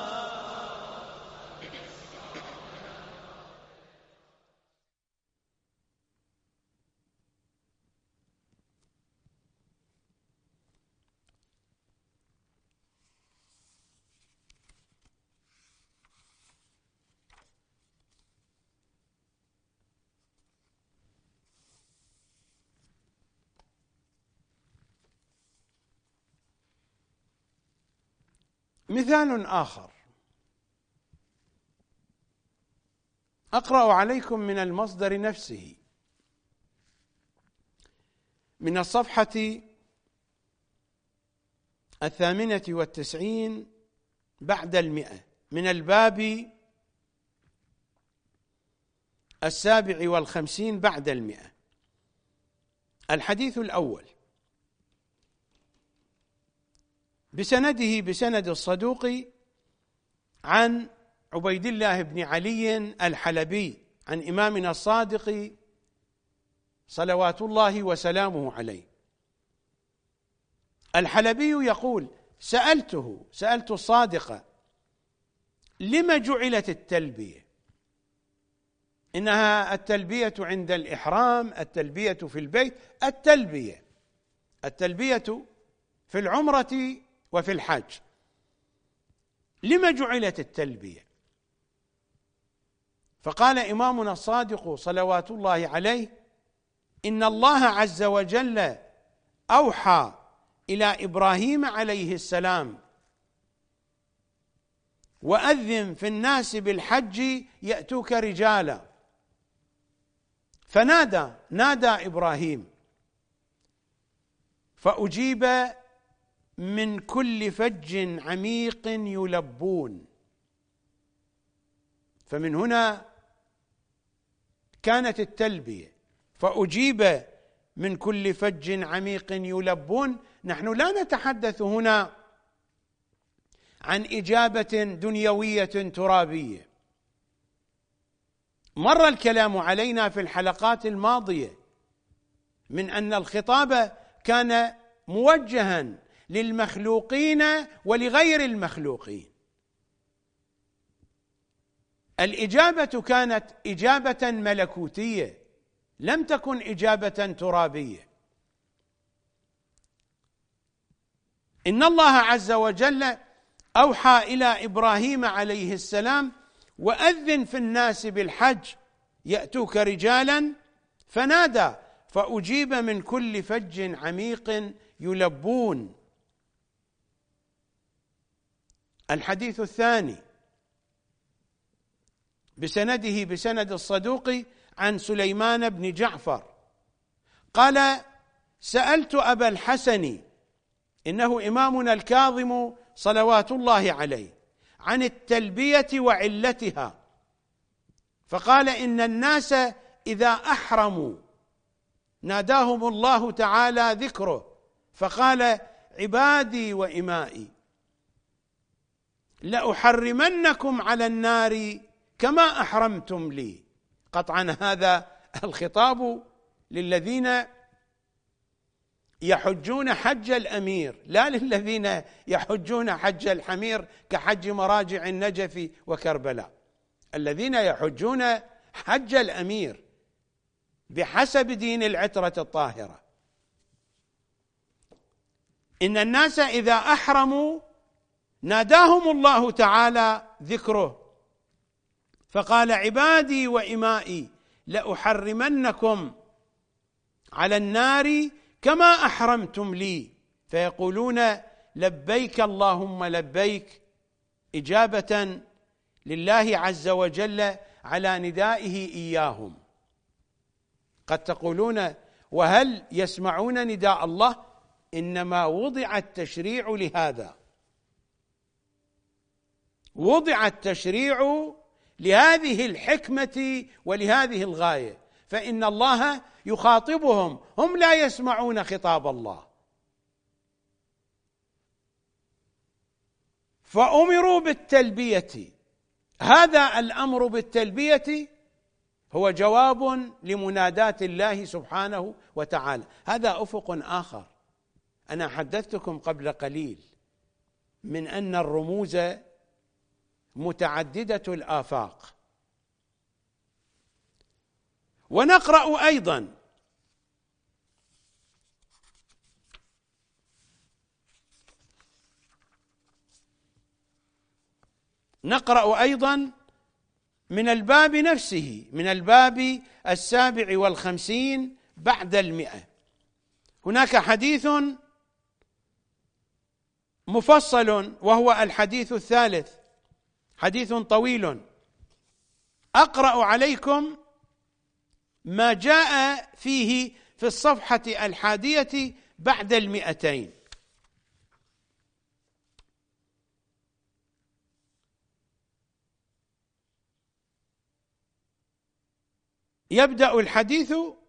Speaker 2: مثال آخر أقرأ عليكم من المصدر نفسه من الصفحة الثامنة والتسعين بعد المئة من الباب السابع والخمسين بعد المئة. الحديث الأول بسنده بسند الصدوق عن عبيد الله بن علي الحلبي عن إمامنا الصادق صلوات الله وسلامه عليه. الحلبي يقول: سألته سألت الصادق لما جعلت التلبية؟ إنها التلبية عند الإحرام، التلبية في البيت، التلبية التلبية في العمرة وفي الحج، لما جعلت التلبية؟ فقال إمامنا الصادق صلوات الله عليه: إن الله عز وجل أوحى إلى إبراهيم عليه السلام: وأذن في الناس بالحج يأتوك رجالا. فنادى نادى إبراهيم فأجيب من كل فج عميق يلبون. فمن هنا كانت التلبية، فأجيب من كل فج عميق يلبون. نحن لا نتحدث هنا عن إجابة دنيوية ترابية. مر الكلام علينا في الحلقات الماضية من أن الخطاب كان موجها للمخلوقين ولغير المخلوقين. الإجابة كانت إجابة ملكوتية، لم تكن إجابة ترابية. إن الله عز وجل أوحى إلى إبراهيم عليه السلام: وأذن في الناس بالحج يأتوك رجالا. فنادى فأجيب من كل فج عميق يلبون. الحديث الثاني بسنده بسند الصدوق عن سليمان بن جعفر قال: سألت أبا الحسن، إنه إمامنا الكاظم صلوات الله عليه، عن التلبية وعلتها، فقال: إن الناس إذا أحرموا ناداهم الله تعالى ذكره، فقال: عبادي وإمائي لأحرمنكم على النار كما أحرمتم لي. قطعا هذا الخطاب للذين يحجون حج الأمير، لا للذين يحجون حج الحمير كحج مراجع النجف وكربلاء، الذين يحجون حج الأمير بحسب دين العترة الطاهرة. إن الناس إذا أحرموا ناداهم الله تعالى ذكره، فقال: عبادي وإمائي لأحرمنكم على النار كما أحرمتم لي، فيقولون: لبيك اللهم لبيك، إجابة لله عز وجل على ندائه إياهم. قد تقولون: وهل يسمعون نداء الله؟ إنما وضع التشريع لهذا، وضع التشريع لهذه الحكمة ولهذه الغاية، فإن الله يخاطبهم، هم لا يسمعون خطاب الله، فأمروا بالتلبية. هذا الأمر بالتلبية هو جواب لمنادات الله سبحانه وتعالى. هذا أفق آخر. أنا حدثتكم قبل قليل من أن الرموز متعددة الآفاق. ونقرأ أيضا نقرأ أيضا من الباب نفسه، من الباب السابع والخمسين بعد المئة. هناك حديث مفصل وهو الحديث الثالث، حديث طويل. أقرأ عليكم ما جاء فيه في الصفحة الحادية بعد المئتين. يبدأ الحديث: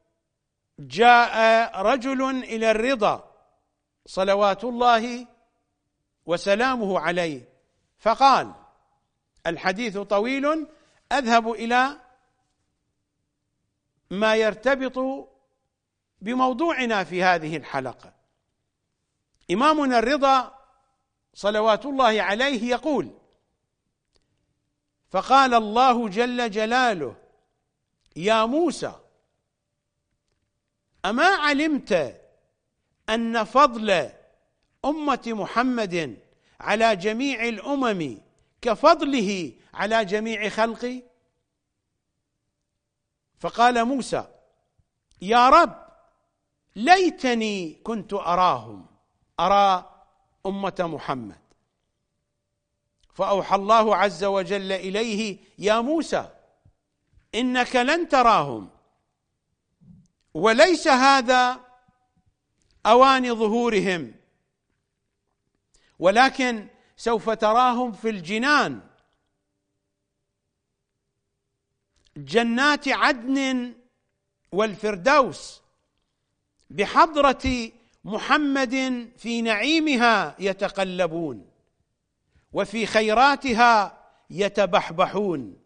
Speaker 2: جاء رجل إلى الرضا صلوات الله وسلامه عليه فقال، الحديث طويل، أذهب إلى ما يرتبط بموضوعنا في هذه الحلقة. إمامنا الرضا صلوات الله عليه يقول: فقال الله جل جلاله: يا موسى، أما علمت أن فضل أمة محمد على جميع الأمم كفضله على جميع خلقي؟ فقال موسى: يا رب، ليتني كنت أراهم، أرى أمة محمد. فأوحى الله عز وجل إليه: يا موسى، إنك لن تراهم، وليس هذا أوان ظهورهم، ولكن سوف تراهم في الجنان، جنات عدن والفردوس، بحضرة محمد في نعيمها يتقلبون، وفي خيراتها يتبحبحون.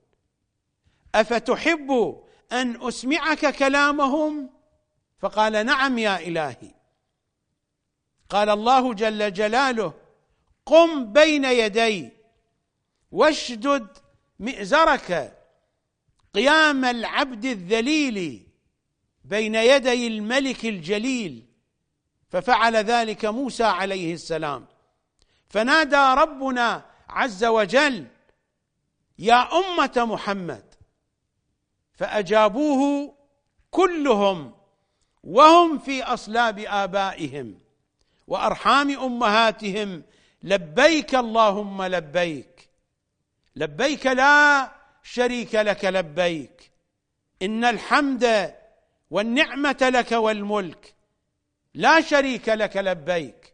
Speaker 2: أفتحب أن أسمعك كلامهم؟ فقال: نعم يا إلهي. قال الله جل جلاله: قم بين يدي واشدد مئزرك، قيام العبد الذليل بين يدي الملك الجليل. ففعل ذلك موسى عليه السلام، فنادى ربنا عز وجل: يا أمة محمد، فأجابوه كلهم وهم في أصلاب آبائهم وأرحام أمهاتهم: لبيك اللهم لبيك، لبيك لا شريك لك لبيك، إن الحمد والنعمة لك والملك لا شريك لك لبيك.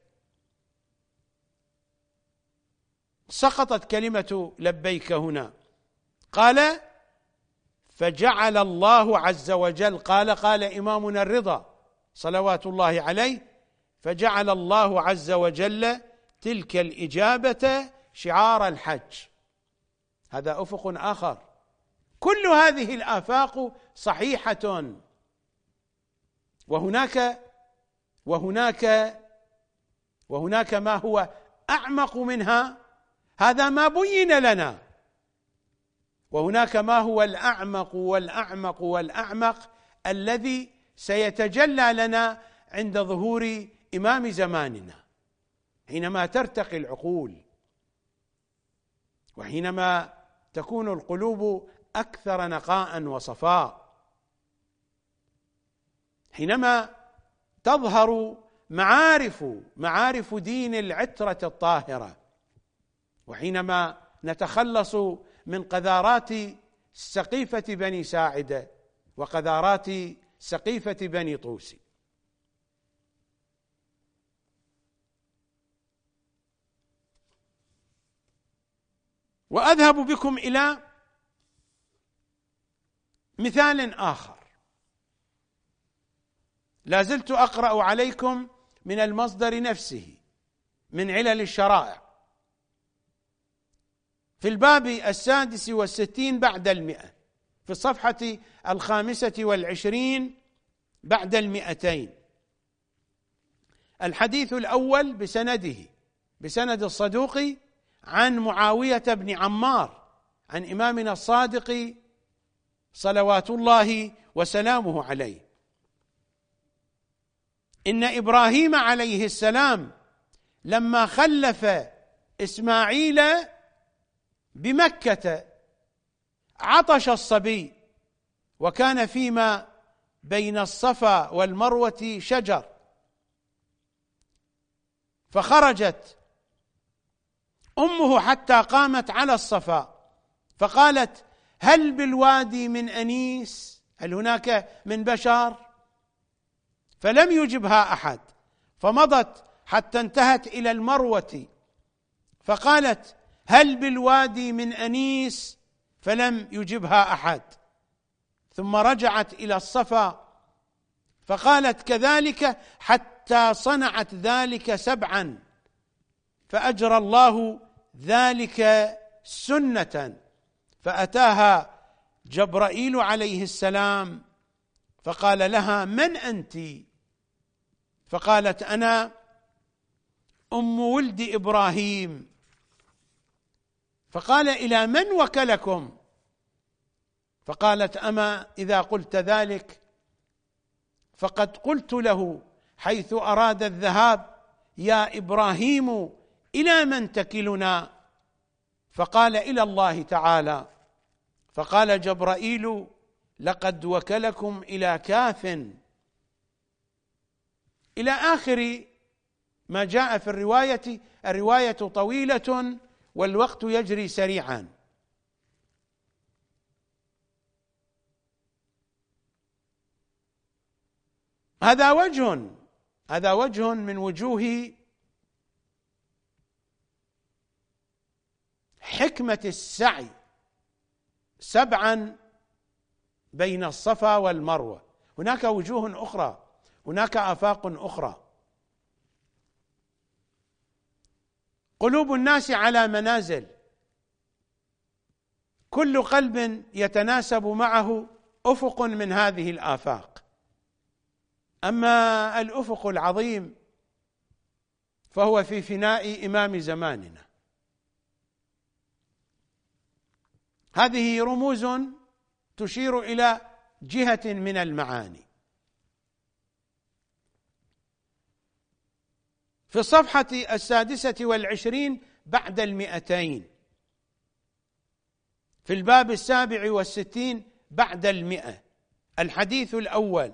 Speaker 2: سقطت كلمة لبيك هنا. قال: فجعل الله عز وجل، قال قال إمامنا الرضا صلوات الله عليه: فجعل الله عز وجل تلك الإجابة شعار الحج. هذا أفق آخر. كل هذه الآفاق صحيحة، وهناك وهناك وهناك ما هو أعمق منها، هذا ما بين لنا، وهناك ما هو الأعمق والأعمق والأعمق الذي سيتجلى لنا عند ظهور إمام زماننا، حينما ترتقي العقول وحينما تكون القلوب أكثر نقاء وصفاء، حينما تظهر معارف معارف دين العترة الطاهرة، وحينما نتخلص من قذارات سقيفة بني ساعدة وقذارات سقيفة بني طوس. وأذهب بكم إلى مثال آخر، لا زلت أقرأ عليكم من المصدر نفسه من علل الشرائع في الباب السادس والستين بعد المئة، في الصفحة الخامسة والعشرين بعد المئتين. الحديث الأول بسنده بسند الصدوق عن معاوية بن عمار عن إمامنا الصادق صلوات الله وسلامه عليه: إن إبراهيم عليه السلام لما خلف إسماعيل بمكة عطش الصبي، وكان فيما بين الصفا والمروة شجر، فخرجت أمه حتى قامت على الصفا فقالت: هل بالوادي من أنيس؟ هل هناك من بشر؟ فلم يجبها أحد، فمضت حتى انتهت إلى المروة فقالت: هل بالوادي من أنيس؟ فلم يجبها أحد، ثم رجعت إلى الصفا فقالت كذلك حتى صنعت ذلك سبعا، فأجرى الله ذلك سنة. فأتاها جبرائيل عليه السلام فقال لها: من أنت؟ فقالت: أنا أم ولد إبراهيم. فقال: إلى من وكلكم؟ فقالت: أما إذا قلت ذلك فقد قلت له حيث أراد الذهاب: يا إبراهيم إلى من تكلنا؟ فقال: إلى الله تعالى. فقال جبرائيل: لقد وكلكم إلى كاف، إلى آخر ما جاء في الرواية. الرواية طويلة والوقت يجري سريعا. هذا وجه هذا وجه من وجوه حكمة السعي سبعا بين الصفا والمروة. هناك وجوه أخرى، هناك آفاق أخرى. قلوب الناس على منازل، كل قلب يتناسب معه أفق من هذه الآفاق. أما الأفق العظيم فهو في فناء إمام زماننا. هذه رموز تشير إلى جهة من المعاني. في الصفحة السادسة والعشرين بعد المئتين، في الباب السابع والستين بعد المئة، الحديث الأول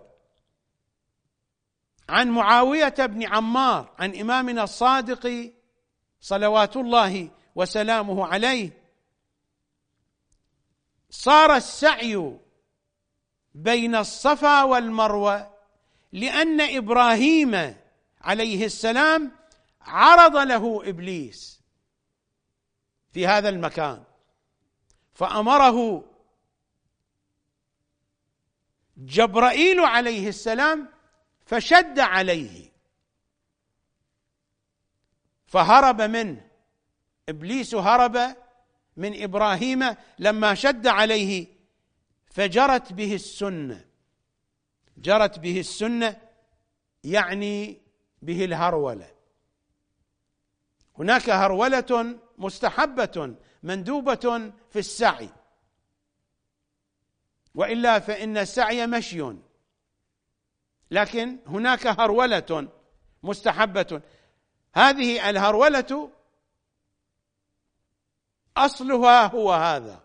Speaker 2: عن معاوية بن عمار عن إمامنا الصادق صلوات الله وسلامه عليه: صار السعي بين الصفا والمروة لأن إبراهيم عليه السلام عرض له إبليس في هذا المكان، فأمره جبرائيل عليه السلام فشد عليه فهرب منه. إبليس هرب من إبراهيم لما شد عليه، فجرت به السنة. جرت به السنة يعني به الهرولة. هناك هرولة مستحبة مندوبة في السعي، وإلا فإن السعي مشي، لكن هناك هرولة مستحبة. هذه الهرولة أصلها هو هذا،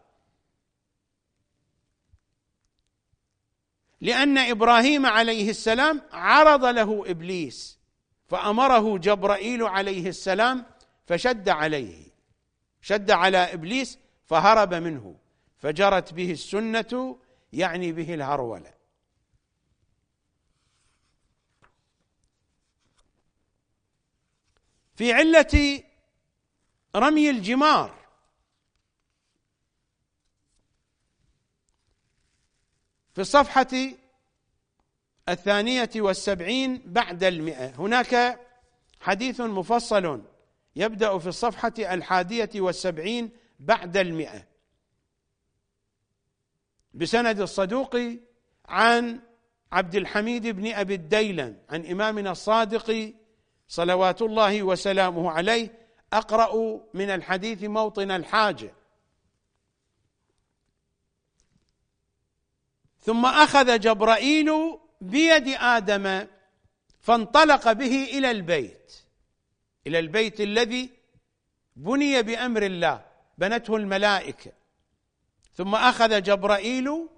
Speaker 2: لأن إبراهيم عليه السلام عرض له إبليس، فأمره جبرائيل عليه السلام فشد عليه، شد على إبليس فهرب منه، فجرت به السنة يعني به الهرولة. في علة رمي الجمار في الصفحة الثانية والسبعين بعد المئة هناك حديث مفصل يبدأ في الصفحة الحادية والسبعين بعد المئة بسند الصدوق عن عبد الحميد بن أبي الديلم عن إمامنا الصادق صلوات الله وسلامه عليه. أقرأ من الحديث موطن الحاجة: ثم أخذ جبرائيل بيد آدم فانطلق به إلى البيت، إلى البيت الذي بني بأمر الله، بنته الملائكة. ثم أخذ جبرائيل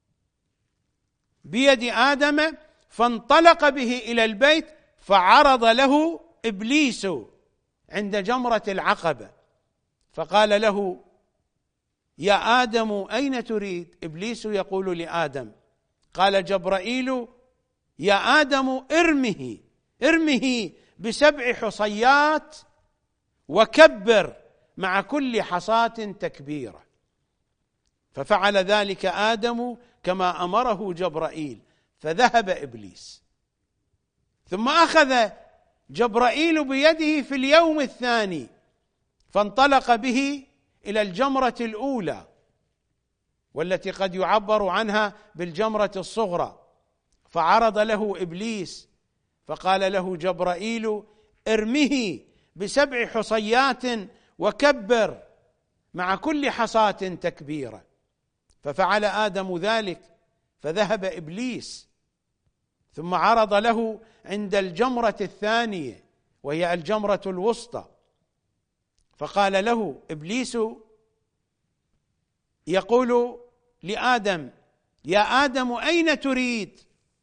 Speaker 2: بيد آدم فانطلق به إلى البيت، فعرض له إبليس عند جمرة العقبة، فقال له: يا آدم أين تريد؟ إبليس يقول لآدم. قال جبرائيل: يا آدم ارمه ارمه بسبع حصيات وكبر مع كل حصاة تكبيرة. ففعل ذلك آدم كما أمره جبرائيل، فذهب إبليس. ثم أخذ جبرائيل بيده في اليوم الثاني فانطلق به إلى الجمرة الأولى، والتي قد يعبر عنها بالجمرة الصغرى، فعرض له إبليس، فقال له جبرائيل: ارمه بسبع حصيات وكبر مع كل حصاة تكبيرة. ففعل آدم ذلك، فذهب إبليس. ثم عرض له عند الجمرة الثانية وهي الجمرة الوسطى، فقال له إبليس يقول لآدم: يا آدم أين تريد؟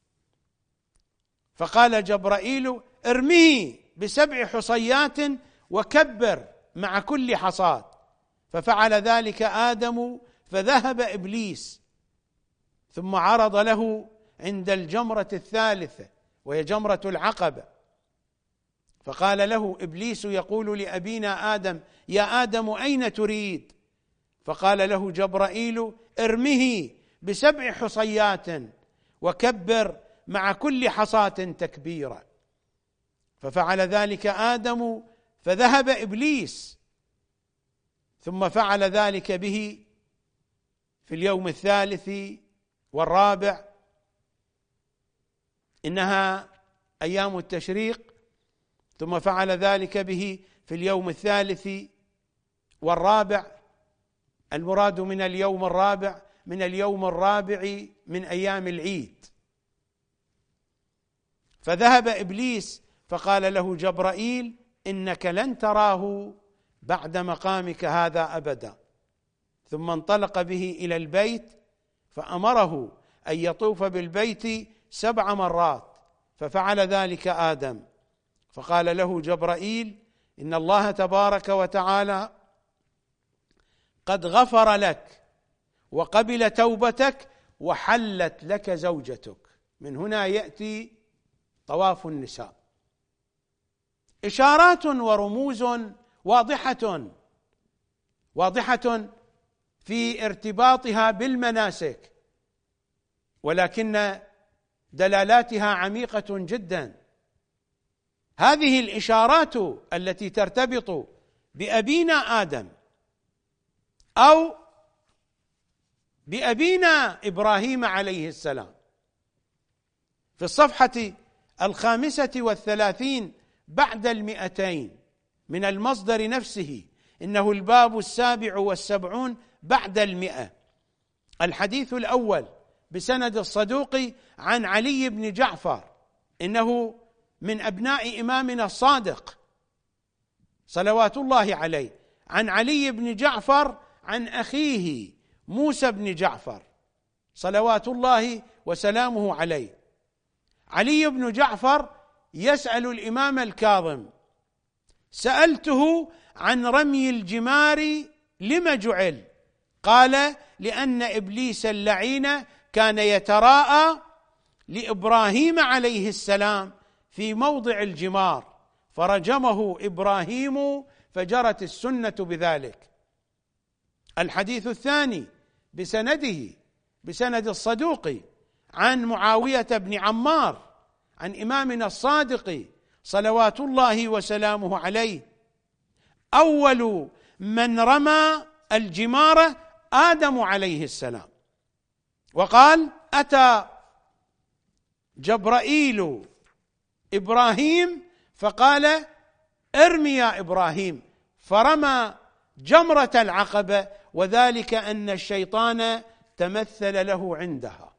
Speaker 2: فقال جبرائيل: ارمه بسبع حصيات وكبر مع كل حصاة. ففعل ذلك آدم، فذهب إبليس. ثم عرض له عند الجمرة الثالثة وهي جمرة العقبة، فقال له إبليس يقول لأبينا آدم: يا آدم أين تريد؟ فقال له جبرائيل: ارمه بسبع حصيات وكبر مع كل حصاة تكبيرة. ففعل ذلك آدم، فذهب إبليس. ثم فعل ذلك به في اليوم الثالث والرابع، إنها أيام التشريق. ثم فعل ذلك به في اليوم الثالث والرابع، المراد من اليوم الرابع من اليوم الرابع من أيام العيد. فذهب إبليس، فقال له جبرائيل: إنك لن تراه بعد مقامك هذا أبدا. ثم انطلق به إلى البيت، فأمره أن يطوف بالبيت سبع مرات، ففعل ذلك آدم. فقال له جبرائيل: إن الله تبارك وتعالى قد غفر لك وقبل توبتك وحلت لك زوجتك. من هنا يأتي طواف النساء، إشارات ورموز واضحة واضحة في ارتباطها بالمناسك، ولكن دلالاتها عميقة جدا. هذه الإشارات التي ترتبط بأبينا آدم أو بأبينا إبراهيم عليه السلام في الصفحة الخامسة والثلاثين بعد المئتين من المصدر نفسه، إنه الباب السابع والسبعون بعد المئة. الحديث الأول بسند الصدوق عن علي بن جعفر، إنه من أبناء إمامنا الصادق صلوات الله عليه، عن علي بن جعفر عن أخيه موسى بن جعفر صلوات الله وسلامه عليه. علي بن جعفر يسأل الإمام الكاظم: سألته عن رمي الجمار لم جعل؟ قال: لأن إبليس اللعين كان يتراءى لإبراهيم عليه السلام في موضع الجمار فرجمه إبراهيم فجرت السنة بذلك. الحديث الثاني بسنده بسند الصدوق عن معاوية بن عمار عن إمامنا الصادق صلوات الله وسلامه عليه: أول من رمى الجمار آدم عليه السلام. وقال: أتى جبرائيل إبراهيم فقال: ارمي يا إبراهيم، فرمى جمرة العقبة، وذلك أن الشيطان تمثل له عندها.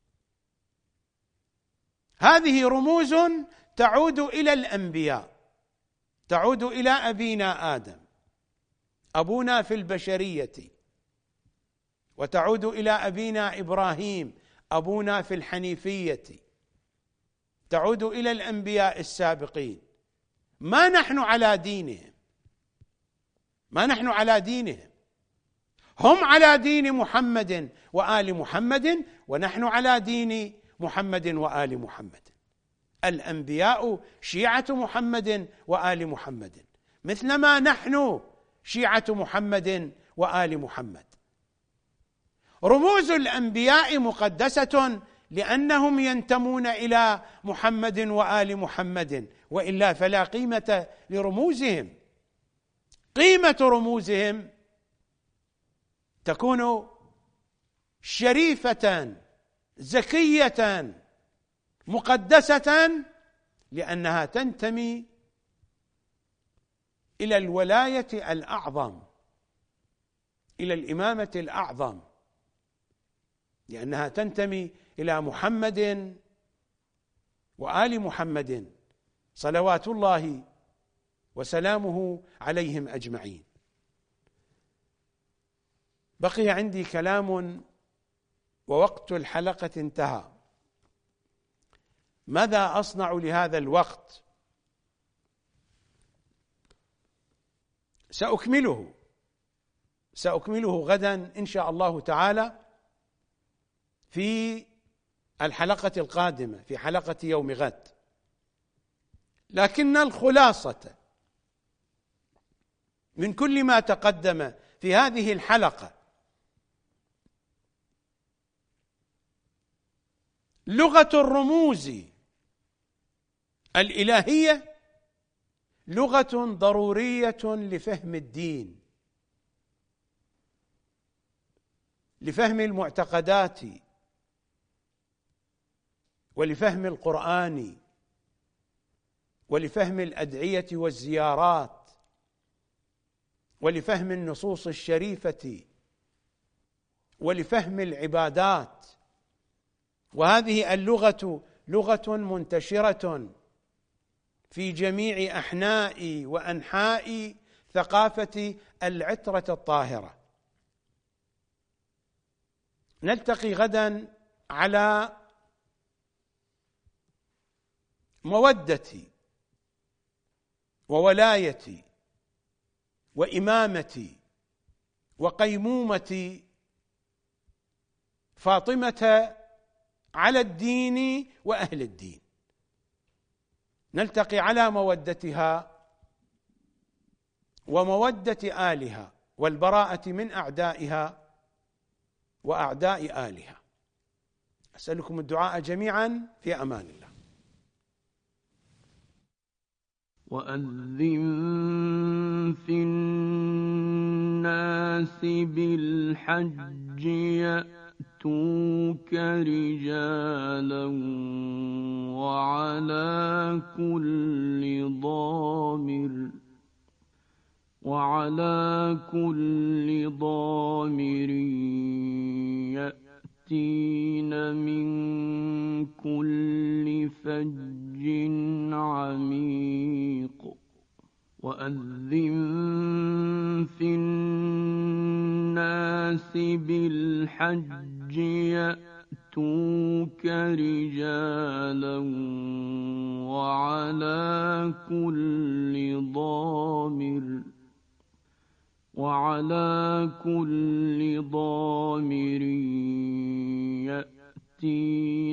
Speaker 2: هذه رموز تعود إلى الأنبياء، تعود إلى أبينا آدم أبونا في البشرية، وتعود إلى أبينا إبراهيم أبونا في الحنيفية، تعود إلى الأنبياء السابقين. ما نحن على دينهم، ما نحن على دينهم، هم على دين محمد وآل محمد، ونحن على دين محمد وآل محمد. الأنبياء شيعة محمد وآل محمد، مثلما نحن شيعة محمد وآل محمد. رموز الأنبياء مقدسة لأنهم ينتمون إلى محمد وآل محمد، وإلا فلا قيمة لرموزهم. قيمة رموزهم تكون شريفة زكية مقدسة، لأنها تنتمي إلى الولاية الأعظم، إلى الإمامة الأعظم، لأنها تنتمي إلى محمد وآل محمد صلوات الله وسلامه عليهم أجمعين. بقي عندي كلام ووقت الحلقة انتهى. ماذا أصنع لهذا الوقت؟ سأكمله سأكمله غدا إن شاء الله تعالى في الحلقة القادمة، في حلقة يوم غد. لكن الخلاصة من كل ما تقدم في هذه الحلقة: لغة الرموز الإلهية لغة ضرورية لفهم الدين، لفهم المعتقدات، ولفهم القرآن، ولفهم الأدعية والزيارات، ولفهم النصوص الشريفة، ولفهم العبادات. وهذه اللغة لغة منتشرة في جميع أحناء وأنحاء ثقافة العترة الطاهرة. نلتقي غدا على مودتي وولايتي وإمامتي وقيمومة فاطمة على الدين وأهل الدين. نلتقي على مودتها ومودة آلها والبراءة من أعدائها وأعداء آلها. أسألكم الدعاء جميعا في أمان الله.
Speaker 1: وأذن في الناس بالحج يأتوك يأتوك رجالا وعلى كل ضامر وعلى كل ضامر يأتين من كل فج عميق وأذن في الناس بالحج يأتوك رجالا وعلى كل ضامر وعلى كل ضامر يأتين